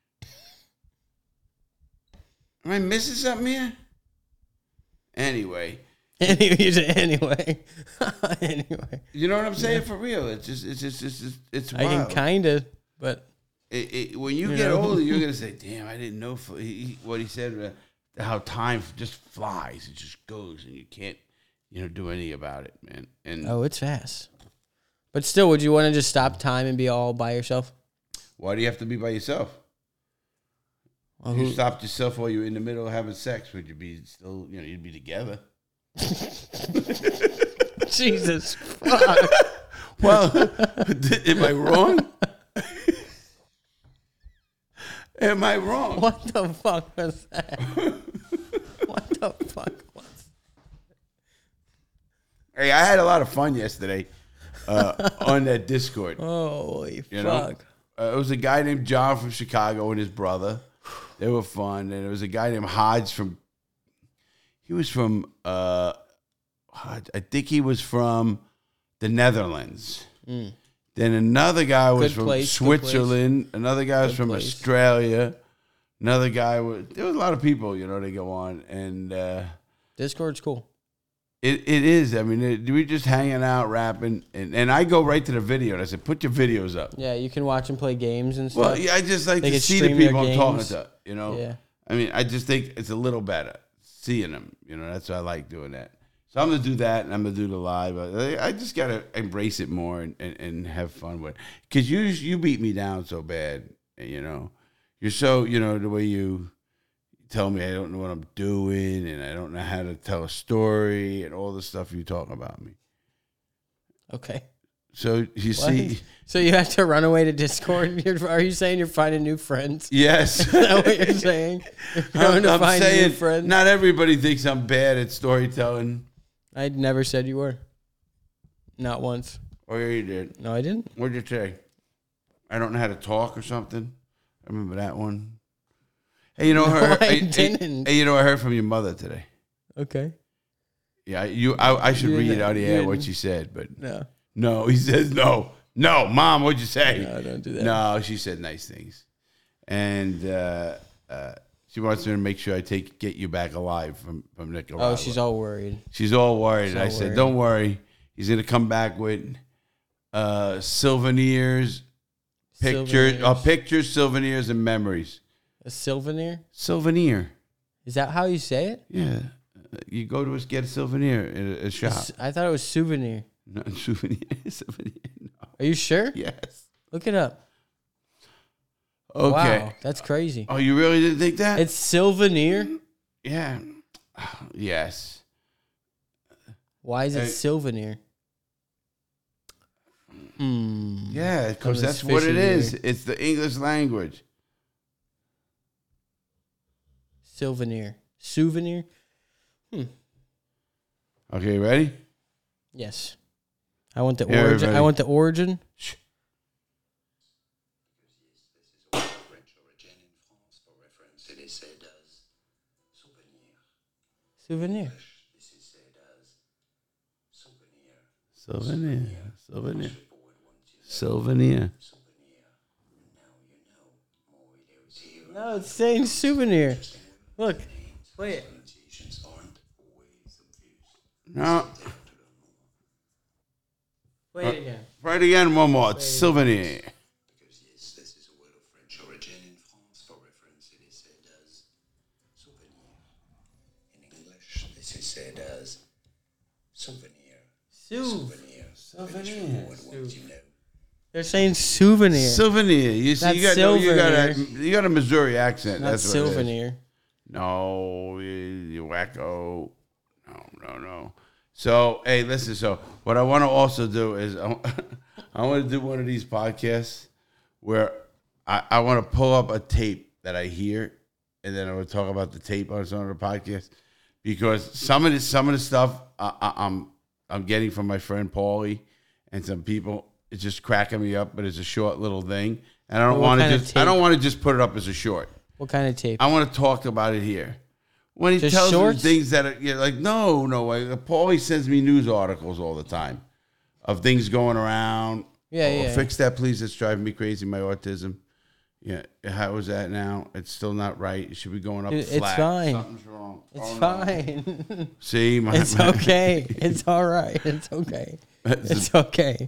Am I missing something here? Anyway. anyway. anyway. You know what I'm saying? Yeah. For real. It's just, it's just, it's just, it's wild. I can kind of, but. It, it, when you, you get know? older, you're going to say, damn, I didn't know for, he, what he said. Uh, how time just flies. It just goes, and you can't, you know, do anything about it, man. And oh, it's fast. But still, would you want to just stop time and be all by yourself? Why do you have to be by yourself? Well, if you stopped yourself while you were in the middle of having sex, would you be still, you know, you'd be together? Jesus. Fuck. Well, am I wrong? Am I wrong? What the fuck was that? What the fuck was that? Hey, I had a lot of fun yesterday uh, on that Discord. Holy you fuck. Uh, it was a guy named John from Chicago and his brother. They were fun. And there was a guy named Hodge from, he was from, uh, I think he was from the Netherlands. Mm. Then another guy was good from place, Switzerland. Another guy was good from place. Australia. Another guy was, there was a lot of people, you know, they go on. And uh, Discord's cool. It It is. I mean, it, we just hanging out, rapping. And, and I go right to the video. And I said, put your videos up. Yeah, you can watch them play games and stuff. Well, yeah, I just like they to see the people I'm talking to, you know. Yeah. I mean, I just think it's a little better seeing them. You know, that's why I like doing that. So I'm going to do that, and I'm going to do the live. I just got to embrace it more and, and, and have fun with it. Because you, you beat me down so bad, you know. You're so, you know, the way you tell me I don't know what I'm doing, and I don't know how to tell a story, and all the stuff you talk about me. Okay. So you what? see. So you have to run away to Discord? You're, are you saying you're finding new friends? Yes. Is that what you're saying? You're going I'm, to I'm find saying new friends? Not everybody thinks I'm bad at storytelling. I never said you were. Not once. Oh, yeah, you did. No, I didn't. What'd you say? I don't know how to talk or something. I remember that one. Hey, you know, no, her, I hey, didn't. Hey, you know, I heard from your mother today. Okay. Yeah, you. I, I should you read out the air what she said, but no. No, he says no. No, Mom, what'd you say? No, don't do that. No, she said nice things, and uh, uh, she wants me to make sure I take get you back alive from from Nicaragua. Oh, she's all worried. She's all worried. She's all I said, worried. Don't worry. He's gonna come back with uh, souvenirs, pictures, uh, pictures, souvenirs, and memories. A souvenir? Souvenir. Is that how you say it? Yeah. You go to a, get a souvenir at a, a shop. I thought it was souvenir. Not souvenir. Souvenir. No. Are you sure? Yes. Look it up. Okay. Wow, that's crazy. Oh, you really didn't think that? It's souvenir? Yeah. Yes. Why is it uh, souvenir? Hmm. Yeah, because that's what it is. Here. It's the English language. Souvenir. Souvenir? Hmm. Okay, ready? Yes. I want the Here, origin. everybody. I want the origin. Shh. Souvenir. Souvenir. Souvenir. Souvenir. No, it's saying souvenir. Look. Play it. No. Play it again. Right again, one more. It's souvenir. Because yes, this is a word of French origin. In France, for reference, it is said as souvenir. In English, this is said as souvenir. Souvenir. Souvenir. Souvenir. You know. They're saying souvenir. Souvenir. You see, That's you got, no, you, got a, silvernier. you got a Missouri accent. Not That's what souvenir. It is. No, you, you wacko. No, no, no. So, hey, listen. So, what I want to also do is I, I want to do one of these podcasts where I, I want to pull up a tape that I hear, and then I will talk about the tape on some of the podcasts, because some of the some of the stuff I, I, I'm I'm getting from my friend Paulie and some people It's just cracking me up, but it's a short little thing, and I don't What want to kind of just. I tape? don't want to just put it up as a short. What kind of tape? I want to talk about it here. When he Just tells shorts? me things that are you're like, no, no way. Paulie sends me news articles all the time of things going around. Yeah, oh, yeah. Fix that, please. It's driving me crazy. My autism. Yeah, how is that now? It's still not right. It should be going up Dude, it's flat. fine. Something's wrong. It's Oh, no. fine. See, my, It's okay. It's all right. It's okay. It's okay.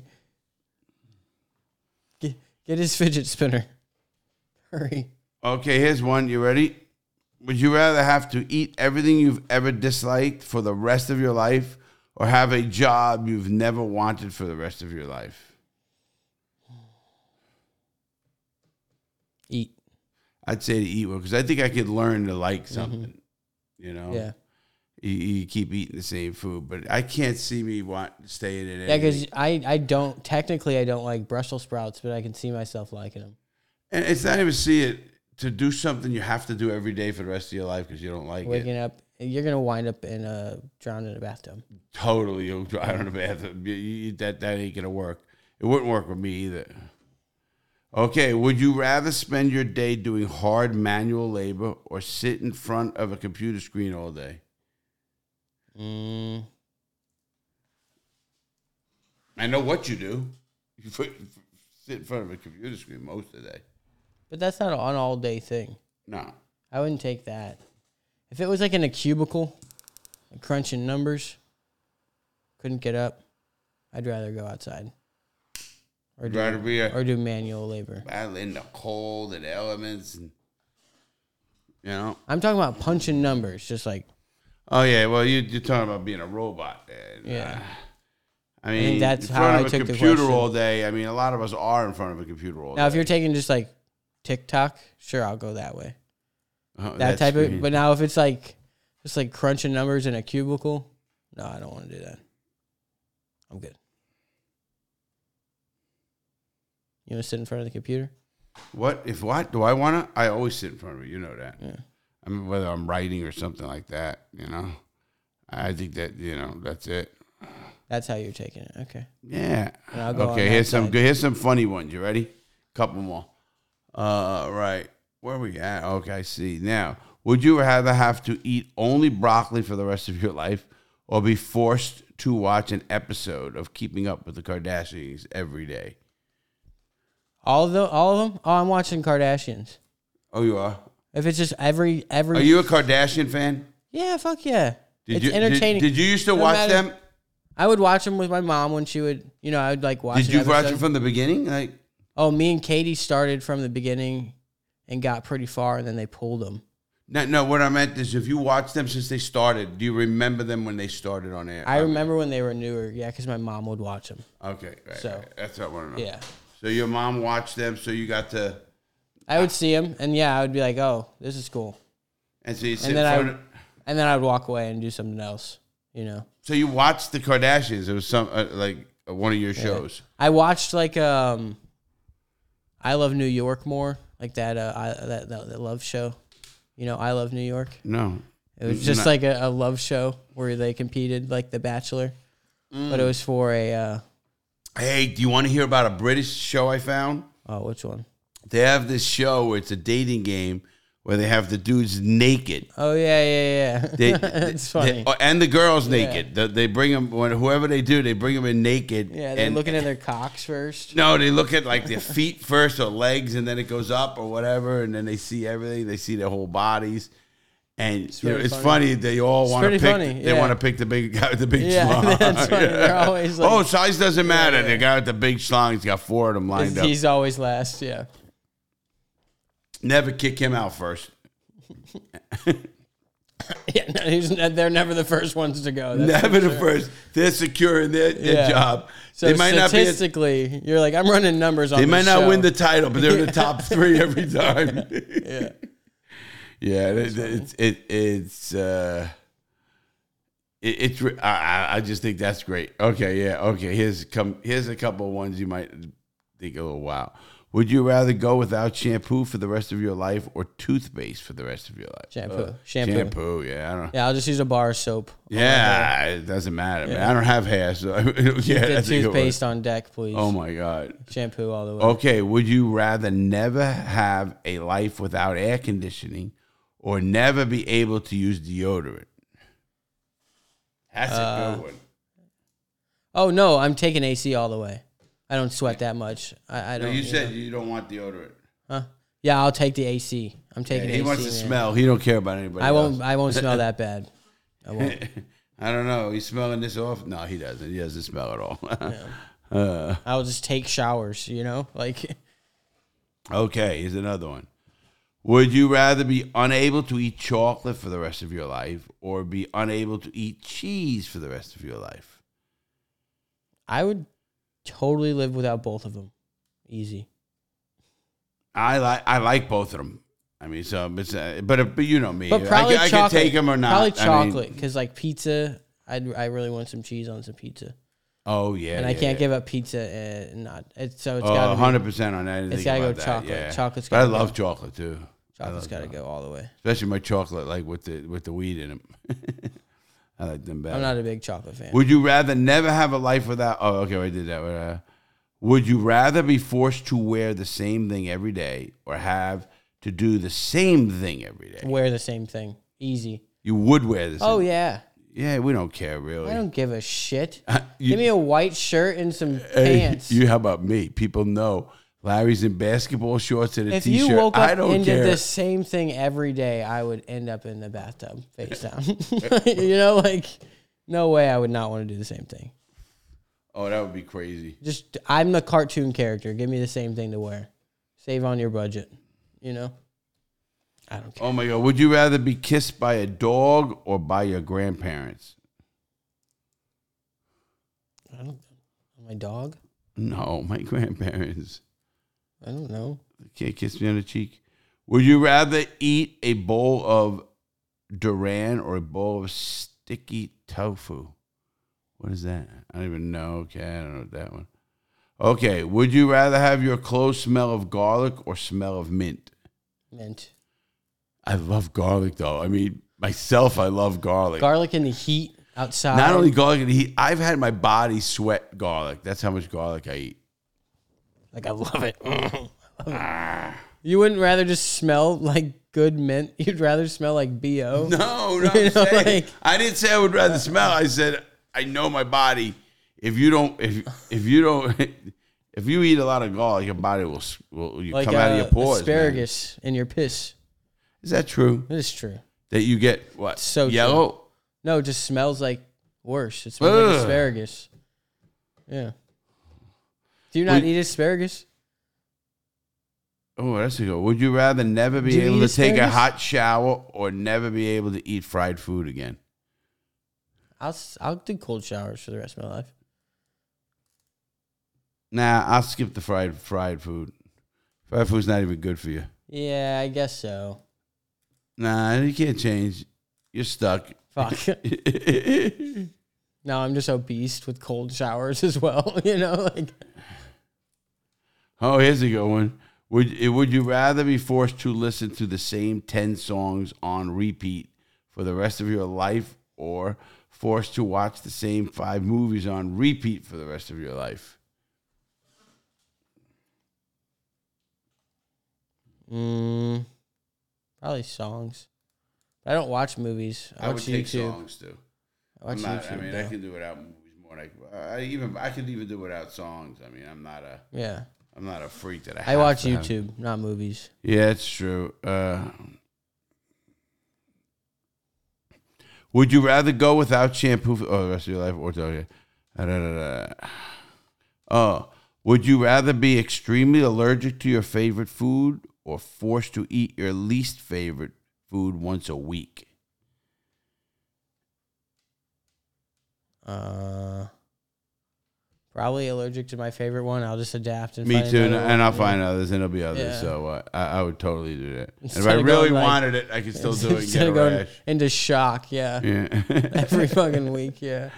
Get, get his fidget spinner. Hurry. Okay, here's one. You ready? Would you rather have to eat everything you've ever disliked for the rest of your life or have a job you've never wanted for the rest of your life? Eat. I'd say to eat one because I think I could learn to like something. You know? Yeah. You, you keep eating the same food, but I can't see me want staying in it. Yeah, because I, I don't, technically, I don't like Brussels sprouts, but I can see myself liking them. And it's not even see it to do something you have to do every day for the rest of your life because you don't like Waking it. up, you're going to wind up in a, drowned in a bathtub. Totally. You'll drive in the bathroom. You- you- That, that ain't going to work. It wouldn't work with me either. Okay, would you rather spend your day doing hard manual labor or sit in front of a computer screen all day? Mm, I know what you do. You put, sit in front of a computer screen most of the day. but that's not an all-day thing. No. I wouldn't take that. If it was like in a cubicle, like crunching numbers, couldn't get up, I'd rather go outside. Or do, Rather be a- or do manual labor. Battling the cold and the elements. And, you know? I'm talking about punching numbers, just like, Oh, yeah. Well, you, you're talking about being a robot. And, yeah. uh, I mean, think that's in how front I of a took the computer question. all day. I mean, a lot of us are in front of a computer all Now, day. if you're taking just like TikTok, sure, I'll go that way. Oh, That that's type of, me. but now if it's like, just like crunching numbers in a cubicle, no, I don't want to do that. I'm good. You want to sit in front of the computer? What if what do I want to? I always sit in front of it. You know that. Yeah. I mean, whether I'm writing or something like that. You know, I think that you know that's it. That's how you're taking it. Okay. Yeah. And I'll go on Okay. that Here's some side. good. Here's some funny ones. You ready? Couple more. Uh, right. Where we at? Okay, I see. Now, would you rather have to eat only broccoli for the rest of your life, or be forced to watch an episode of Keeping Up with the Kardashians every day? All of them? All of them? Oh, I'm watching Kardashians. Oh, you are. If it's just every every. Are you a Kardashian fan? Yeah, fuck yeah. Did it's you, did- entertaining. Did, you used to No watch matter- them? I would watch them with my mom when she would, you know, I would like watch. Did an you watch episode. it from the beginning? Like, Oh, me and Katie started from the beginning, and got pretty far, and then they pulled them. no, no. What I meant is, if you watched them since they started, do you remember them when they started on air? I remember when they were newer, yeah, because my mom would watch them. Okay, right, So, right. That's what I want to know. Yeah, So your mom watched them, so you got to, I would see them, and yeah, I would be like, "Oh, this is cool," and so you sit and in then I front would, of, and then I would walk away and do something else. You know, so you watched the Kardashians. It was some uh, like uh, one of your shows. I watched like um, I Love New York more, like that uh, I, that, that that love show. You know, I Love New York. No, It was just Not- like a, a love show where they competed, like The Bachelor, but it was for a. Uh, Hey, do you want to hear about a British show I found? oh, which one? They have this show where it's a dating game where they have the dudes naked. Oh yeah, yeah, yeah. They, It's they- funny. oh, and the girls naked. They, they bring them when whoever they do, they bring them in naked. Yeah, they're and, looking at their cocks first. No, they look at like their feet first or legs, and then it goes up or whatever, and then they see everything. They see their whole bodies, and it's, you know, really it's funny. funny. They all want to pretty pick. funny, They yeah. want to pick the big guy with the big Yeah, schlong. that's funny. They're always like- oh, size doesn't matter. yeah. The guy with the big schlong, he's got four of them lined He's, up. he's always last. Yeah. Never kick him out first. Yeah, no, he's, they're never the first ones to go. That's Never for the sure. first. They're secure in their, their Yeah. job. So they might not be. statistically, you're like, I'm running numbers on They this might not show. win the title, but they're in the top three every time. Yeah. Yeah, it, it's it, it's uh, it, it's re- I, I- I just think that's great. Okay, yeah, okay. Here's come here's a couple of ones you might think a little wow. Would you rather go without shampoo for the rest of your life or toothpaste for the rest of your life? Shampoo. Uh, Shampoo. Shampoo, yeah. I don't Yeah, I'll just use a bar of soap. Yeah, it doesn't matter, man. I don't have hair, so yeah, Keep the that's a good toothpaste one. on deck, please. Oh my god. Shampoo all the way. Okay, would you rather never have a life without air conditioning or never be able to use deodorant? That's a good one. Oh, no, I'm taking A C all the way. I don't sweat that much. I, I No, don't. you said know. you don't want deodorant. Huh? Yeah, I'll take the A C. I'm Yeah, taking he A C. wants to man. smell. He don't care about anybody I won't. else. I won't smell that bad. I won't. I don't know. He's smelling this off? No, he doesn't. He doesn't smell at all. uh, I'll just take showers. You know, like okay, here's another one. Would you rather be unable to eat chocolate for the rest of your life or be unable to eat cheese for the rest of your life? I would totally live without both of them. Easy. I like I like both of them. I mean, so it's uh, but but you know me. But probably I, I chocolate. can take them or not. Probably I mean- chocolate, because like pizza, I I really want some cheese on some pizza, oh yeah, and I yeah, can't yeah. give up pizza and not. It's, so it's Oh, got one hundred percent on that. It's gotta go about that, chocolate. Yeah. Chocolate's But I gotta love go. chocolate too. I Chocolate's love got to chocolate. go all the way. Especially my chocolate, like with the with the weed in them. I like them better. I'm not a big chocolate fan. Would you rather never have a life without? Oh, okay, I did that. Uh, would you rather be forced to wear the same thing every day, or have to do the same thing every day? Wear the same thing. Easy. You would wear the same. Oh yeah. yeah. We don't care really. I don't give a shit. you- Give me a white shirt and some Hey, pants. You, how about me? People know Larry's in basketball shorts and a If t-shirt. you woke I up don't and did care. the same thing every day, I would end up in the bathtub face down. You know, like, no way I would not want to do the same thing. Oh, that would be crazy. Just, I'm the cartoon character. Give me the same thing to wear. Save on your budget. You know? I don't care. Oh my God! Would you rather be kissed by a dog or by your grandparents? I don't, my dog? No, my grandparents. I don't know. Can't kiss me on the cheek. Would you rather eat a bowl of durian or a bowl of sticky tofu? What is that? I don't even know. Okay, I don't know what that one. Okay, would you rather have your clothes smell of garlic or smell of mint? Mint. I love garlic, though. I mean, myself, I love garlic. Garlic in the heat outside. Not only garlic and heat, I've had my body sweat garlic. That's how much garlic I eat. Like, I love it. I love it. You wouldn't rather just smell like good mint? You'd rather smell like B O? No, no, You I'm know, saying, like- I didn't say I would rather smell. I said I know my body. If you don't, if if you don't, if you eat a lot of garlic, your body will will you Like come out of uh, your pores. man. asparagus in your piss. Is that true? It is true. That you get what? So true. yellow? No, it just smells like worse. It smells like Ugh. asparagus. Yeah. Do you not Would- eat asparagus? Oh, that's a good. Would you rather never be Do you able eat to take a asparagus? hot shower or never be able to eat fried food again? I'll s- I'll do cold showers for the rest of my life. Nah, I'll skip the fried fried food. Fried food's not even good for you. Yeah, I guess so. Nah, you can't change. You're stuck. Fuck. No, I'm just obese with cold showers as well. You know, like Oh, here's a good one. Would would you rather be forced to listen to the same ten songs on repeat for the rest of your life, or forced to watch the same five movies on repeat for the rest of your life? mm, probably songs. I don't watch movies. I, I would watch take YouTube. songs too. I watch I'm not, YouTube. I mean, though. I can do without movies more. Like I even I could even do without songs. I mean, I'm not a yeah, I'm not a freak that I. I have watch to have- YouTube, not movies. Yeah, it's true. Uh, would you rather go without shampoo for oh, the rest of your life, or okay? Da, da, da, da. Oh, would you rather be extremely allergic to your favorite food, or forced to eat your least favorite food once a week? Uh, probably allergic to my favorite one. I'll just adapt and Me find too, and, another and one. I'll Yeah. find others, and there'll be others. Yeah. So uh, I, I would totally do that. And if Instead I of really going, like- wanted it, I could still do it and Instead get a of going rash. into shock, yeah, Yeah. every fucking week, yeah.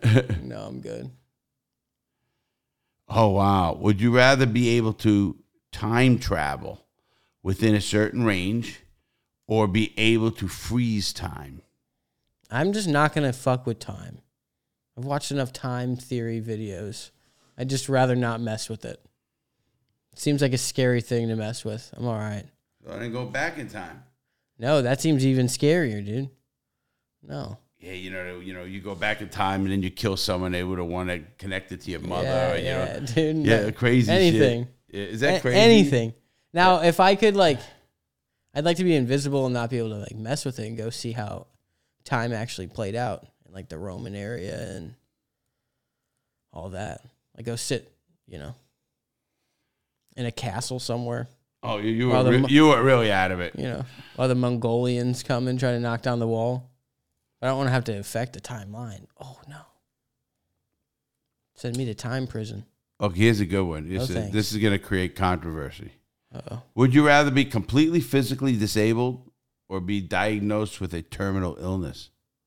No, I'm good. Oh, wow. Would you rather be able to time travel within a certain range or be able to freeze time? I'm just not going to fuck with time. I've watched enough time theory videos. I'd just rather not mess with it. It seems like a scary thing to mess with. I'm all right. So then go back in time. No, that seems even scarier, dude. No. Yeah, you know, you know, you go back in time and then you kill someone. They would have want to connect it to your mother. Yeah, or, you yeah, know, dude. yeah, no. crazy Anything. shit. Yeah, is that A- crazy? Anything. Now, yeah. if I could, like, I'd like to be invisible and not be able to, like, mess with it and go see how time actually played out in, like, the Roman area and all that. Like, go sit, you know, in a castle somewhere. Oh, you, you, While were, the re- Mo- you were really out of it. You know, while the Mongolians come and try to knock down the wall. I don't want to have to affect the timeline. Oh, no. Send me to time prison. Okay, here's a good one. This, No is, thanks. this is going to create controversy. Uh-oh. Would you rather be completely physically disabled or be diagnosed with a terminal illness?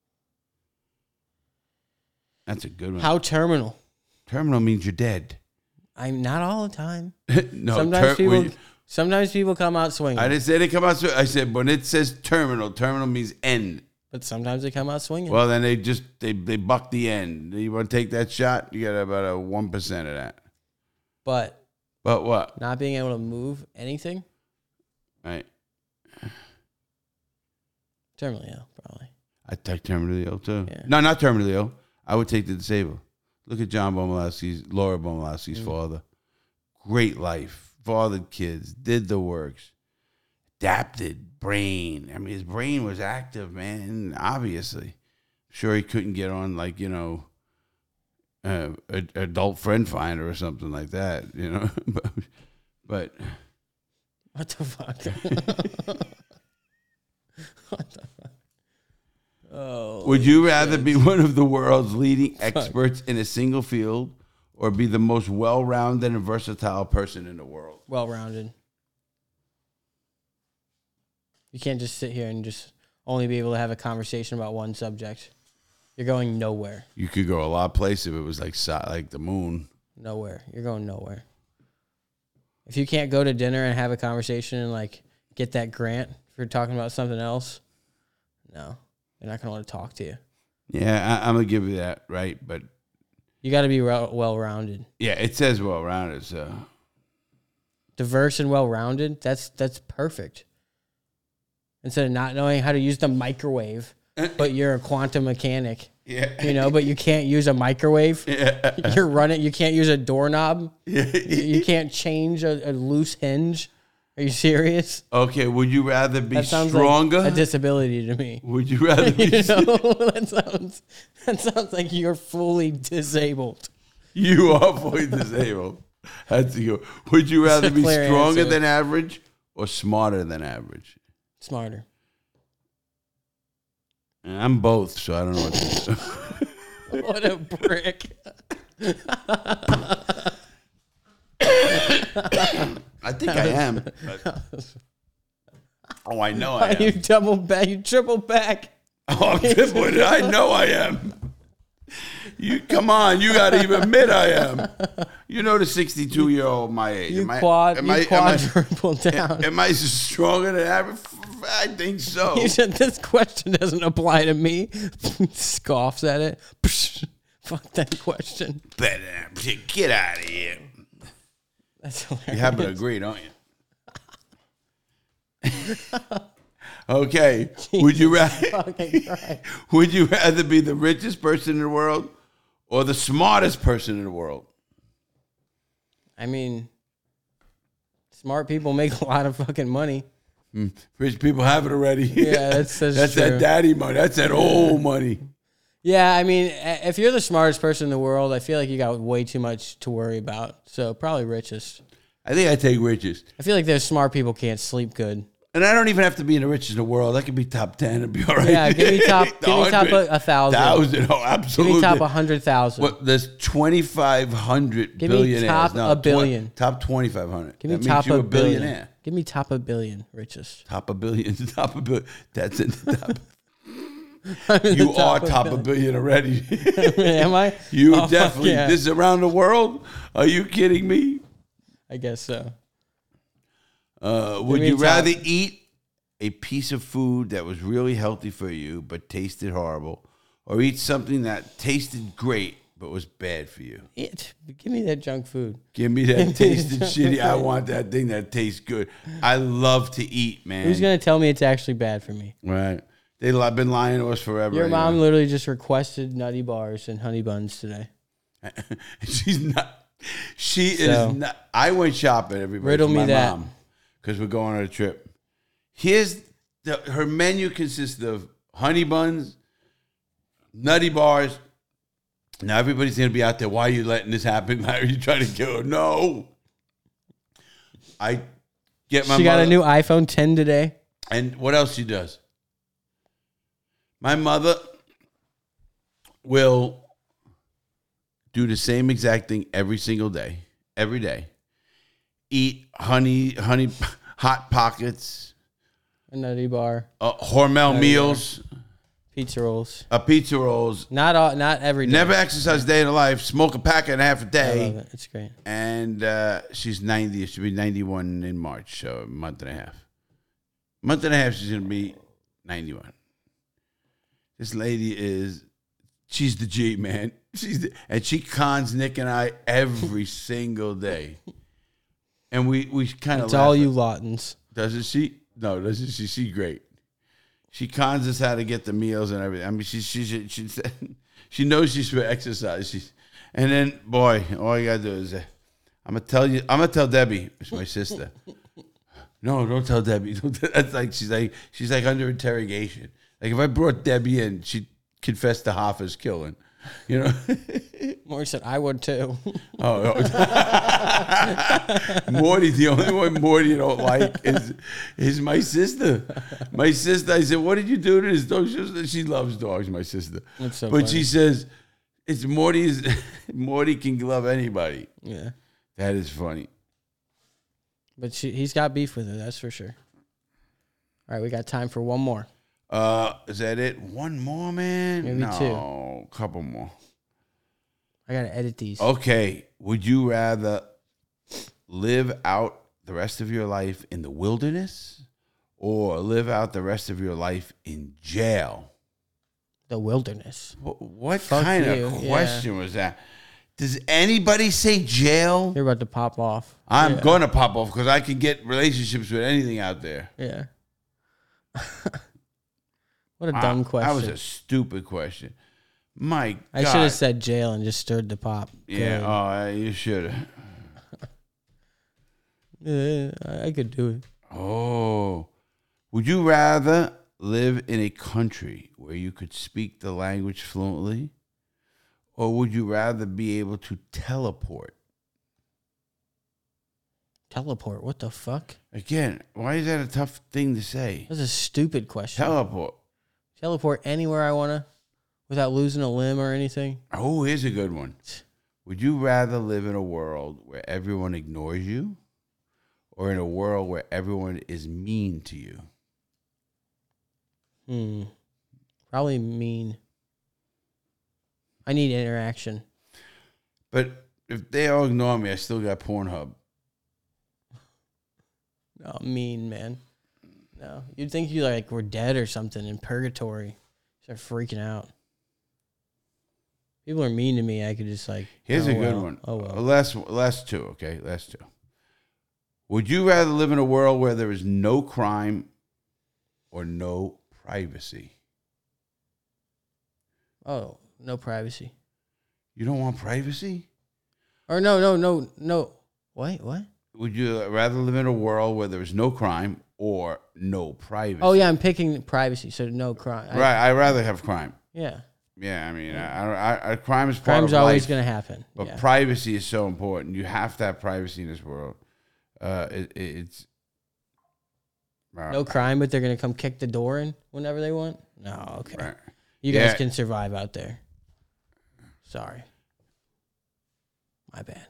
That's a good one. How terminal? Terminal means you're dead. I'm not all the time. no, sometimes ter- people when you- sometimes people come out swinging. I didn't say they come out. sw- I said when it says terminal, terminal means end. But sometimes they come out swinging. Well, then they just they they buck the end. You want to take that shot? You got about a one percent of that. but But what? not being able to move anything, Right. terminally ill, probably. I take terminally ill too. Yeah. No, not terminally ill. I would take the disabled. Look at John Bomilowski's, Laura Bomilowski's Mm. father. Great life. Fathered kids. Did the works. Adapted brain. I mean, his brain was active, man. Obviously. Sure, he couldn't get on, like, you know, uh, a, adult friend finder or something like that, you know. but, but What the fuck? What the fuck? Oh. would you rather be one of the world's leading experts in a single field or be the most well-rounded and versatile person in the world? Well-rounded. You can't just sit here and just only be able to have a conversation about one subject. You're going nowhere. You could go a lot of places if it was like si- like the moon. Nowhere. You're going nowhere. If you can't go to dinner and have a conversation and like get that grant for talking about something else, no, they're not going to want to talk to you. Yeah, I, I'm gonna give you that, right? But You got to be well- well-rounded. yeah, it says well-rounded. So Diverse and well-rounded, that's that's perfect. Instead of not knowing how to use the microwave, but you're a quantum mechanic, yeah, you know, but you can't use a microwave. yeah, You're running, you can't use a doorknob. yeah. You, you can't change a, a loose hinge. Are you serious? Okay, would you rather be That sounds stronger? like a disability to me. would you rather be? You know, that sounds that sounds like you're fully disabled. You are fully disabled. That's you. Would you rather a be clear stronger answer. than average or smarter than average? Smarter. And I'm both, so I don't know what to do. What a brick. I think I am. but- oh, I know I You am. double back. You triple back. Oh, I'm tripling it. I know I am. You come on, you got to even admit I am. You know the sixty-two-year-old my age. You am I, quad. am You I, am I- quadruple down. Am I stronger than average? I think so. You said this question doesn't apply to me. Scoffs at it. Fuck that question. But, uh, get out of here. That's hilarious. You happen to agree, don't you? Okay. Would you rather? Fucking Christ. Would you rather be the richest person in the world or the smartest person in the world? I mean, smart people make a lot of fucking money. Rich people have it already. Yeah, that's- that's that's true. that daddy money. That's that old money. Yeah, I mean, a- if you're the smartest person in the world, I feel like you got way too much to worry about. So probably richest. I think I take richest. I feel like those smart people can't sleep good. And I don't even have to be in the richest in the world. I could be top ten and be all right. Yeah, give me top- give me top a- a thousand. Thousand. Oh, Give absolutely. me top a hundred thousand. What, there's twenty-five hundred Give me billionaires. top No, a billion. twen- top twenty-five hundred. Give me that makes top you a a billion. billionaire. Give me top a billion, richest. Top a billion. Top a billion. That's it. Top. I'm in You the are of top a billion already. Am I? You Oh, fuck definitely. yeah. This is around the world. Are you kidding me? I guess so. Uh, would me you a top. rather eat a piece of food that was really healthy for you but tasted horrible, or eat something that tasted great but was bad for you? It, give me that junk food. Give me that tasted shitty. I want that thing that tastes good. I love to eat, man. Who's gonna tell me it's actually bad for me? Right. They've been lying to us forever. Your anyway. mom literally just requested nutty bars and honey buns today. She's not. She So, is not. I went shopping. Everybody, riddle for me my that. mom, because we're going on a trip. Here's the her menu consists of honey buns, nutty bars. Now everybody's gonna be out there. Why are you letting this happen? Why are you trying to kill her? No. I get my. She got mother, a new iPhone ten today. And what else she does? My mother will do the same exact thing every single day, every day. Eat honey, honey, hot pockets, A nutty bar, uh, Hormel Nutty meals, pizza rolls. uh, pizza rolls. Not all, not every day. Never exercise a day in her life. Smoke a pack and a half a I day. love it. It's great. And uh, she's ninety. She'll be ninety-one in March, so a month and a half. Month and a half, she's going to be ninety-one. This lady is, she's the G, man. She's the, and she cons Nick and I every single day. And we, we kind of It's all you Lawtons. Doesn't she? No, doesn't she? She's great. She cons us how to get the meals and everything. I mean, she she she she, she knows she's for exercise. She's, and then, boy, all you got to do is, uh, I'm going to tell you, I'm going to tell Debbie, it's my sister. No, don't tell Debbie. Don't tell, that's like, she's like, she's like under interrogation. Like if I brought Debbie in, she'd confess to Hoffa's killing, you know. Morty said, I would too. Oh, oh. Morty, the only one Morty don't like is is my sister. My sister, I said, what did you do to this dog? She, was, she loves dogs, my sister. That's so but funny. she says, it's Morty's, Morty can love anybody. Yeah. That is funny. But she, he's got beef with her, that's for sure. All right, we got time for one more. Uh, is that it? One more, man? Maybe no, two. couple more. I got to edit these. Okay. Would you rather live out the rest of your life in the wilderness or live out the rest of your life in jail? The wilderness. What, what Fuck kind you, of yeah. question was that? Does anybody say jail? You're about to pop off. I'm yeah. going to pop off because I can get relationships with anything out there. Yeah. What a dumb I- question. That was a stupid question. My God. I should have said jail and just stirred the pop. Yeah, Good. oh, you should have. Yeah, I I could do it. Oh. Would you rather live in a country where you could speak the language fluently, or would you rather be able to teleport? Teleport. What the fuck? Again, why is that a tough thing to say? That's a stupid question. Teleport. Teleport anywhere I want to without losing a limb or anything. Oh, here's a good one. Would you rather live in a world where everyone ignores you, or in a world where everyone is mean to you? Hmm. Probably mean. I need interaction. But if they all ignore me, I still got Pornhub. Oh, mean, man. No. You'd think you like were dead or something in purgatory. Start freaking out. People are mean to me. I could just like. Here's oh, a good well. one. Oh Uh, well. Last, last two, okay? Last two. Would you rather live in a world where there is no crime or no privacy? Oh, no privacy. You don't want privacy? Or no, no, no, no. What? What? Would you rather live in a world where there is no crime or no privacy? Oh yeah, I'm picking privacy, so no crime. I- Right. I'd rather have crime. Yeah. Yeah, I mean, I, I, I, crime is part Crime's of always life, going to happen. but Yeah. privacy is so important. You have to have privacy in this world. Uh, it, it, it's uh, No crime, but they're going to come kick the door in whenever they want? No, okay. right. You guys Yeah. can survive out there. Sorry. My bad.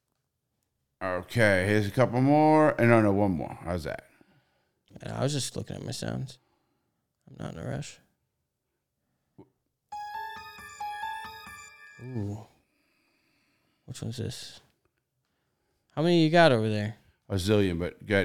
Okay, here's a couple more. And no, no, one more. How's that? And I was just looking at my sounds. I'm not in a rush. Ooh. Which one's this? How many you got over there? A zillion, but good.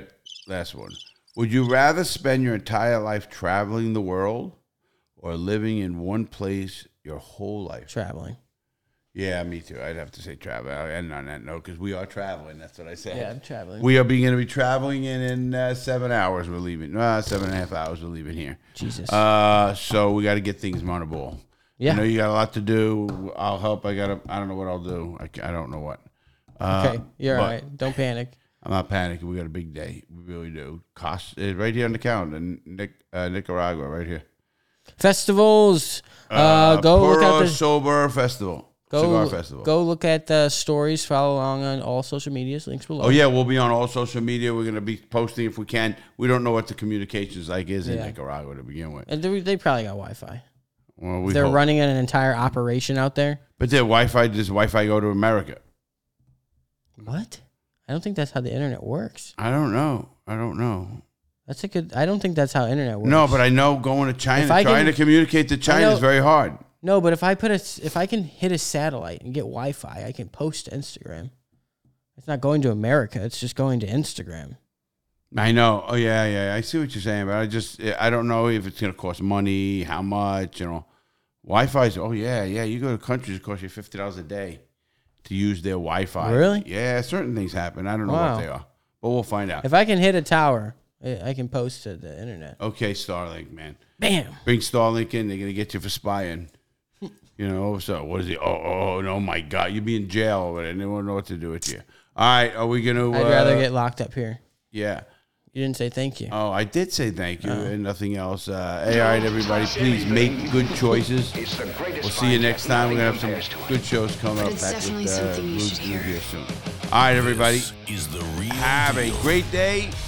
Last one. Would you rather spend your entire life traveling the world or living in one place your whole life? Traveling. Yeah, me too. I'd have to say travel. I end on that note because we are traveling. That's what I said. Yeah, I'm traveling. We are going to be traveling, and in uh, seven hours we're leaving. Uh, seven and a half hours we're leaving here. Jesus. Uh, so we got to get things on the ball. Yeah. I know you got a lot to do. I'll help. I got. to I don't know what I'll do. I, ca- I don't know what. Uh, Okay, you're all but right. Don't panic. I'm not panicking. We got a big day. We really do. Cost uh, right here on the calendar. Nic- uh, Nicaragua, right here. Festivals. Uh, go look Puro at the Sober Festival. go, Cigar Festival. Go look at the stories. Follow along on all social medias. Links below. Oh yeah, we'll be on all social media. We're gonna be posting if we can. We don't know what the communications like is in Yeah. Nicaragua to begin with. And they, they probably got Wi-Fi. Well, we They're hope. running an entire operation out there. But their Wi-Fi does Wi-Fi go to America? What? I don't think that's how the internet works. I don't know. I don't know. That's a good. I don't think that's how internet works. No, but I know going to China, If I trying can- to communicate to China know- is very hard. No, but if I put a, if I can hit a satellite and get Wi-Fi, I can post to Instagram. It's not going to America. It's just going to Instagram. I know. Oh yeah, yeah. I see what you're saying, but I just I don't know if it's gonna cost money, how much, you know. Wi-Fi's. Oh yeah, yeah. You go to countries, it costs you fifty dollars a day to use their Wi-Fi. Really? Yeah, certain things happen. I don't know Wow. what they are, but we'll find out. If I can hit a tower, I I can post to the internet. Okay, Starlink, man. Bam. Bring Starlink in. They're gonna get you for spying. You know. So what is he? Oh, oh, oh, my God! You'd be in jail over there, and they won't know what to do with you. All right, are we gonna? I'd uh, rather get locked up here. Yeah. You didn't say thank you. Oh, I did say thank you and nothing else. Uh, hey, all right, everybody, please make good choices. It's the greatest We'll see you fine next jet. time. We're Nothing going to have compares to some it. good shows coming But up it's back definitely with uh, something you Rude should Rude hear. here soon. All right, everybody, This is the real have a deal. great day.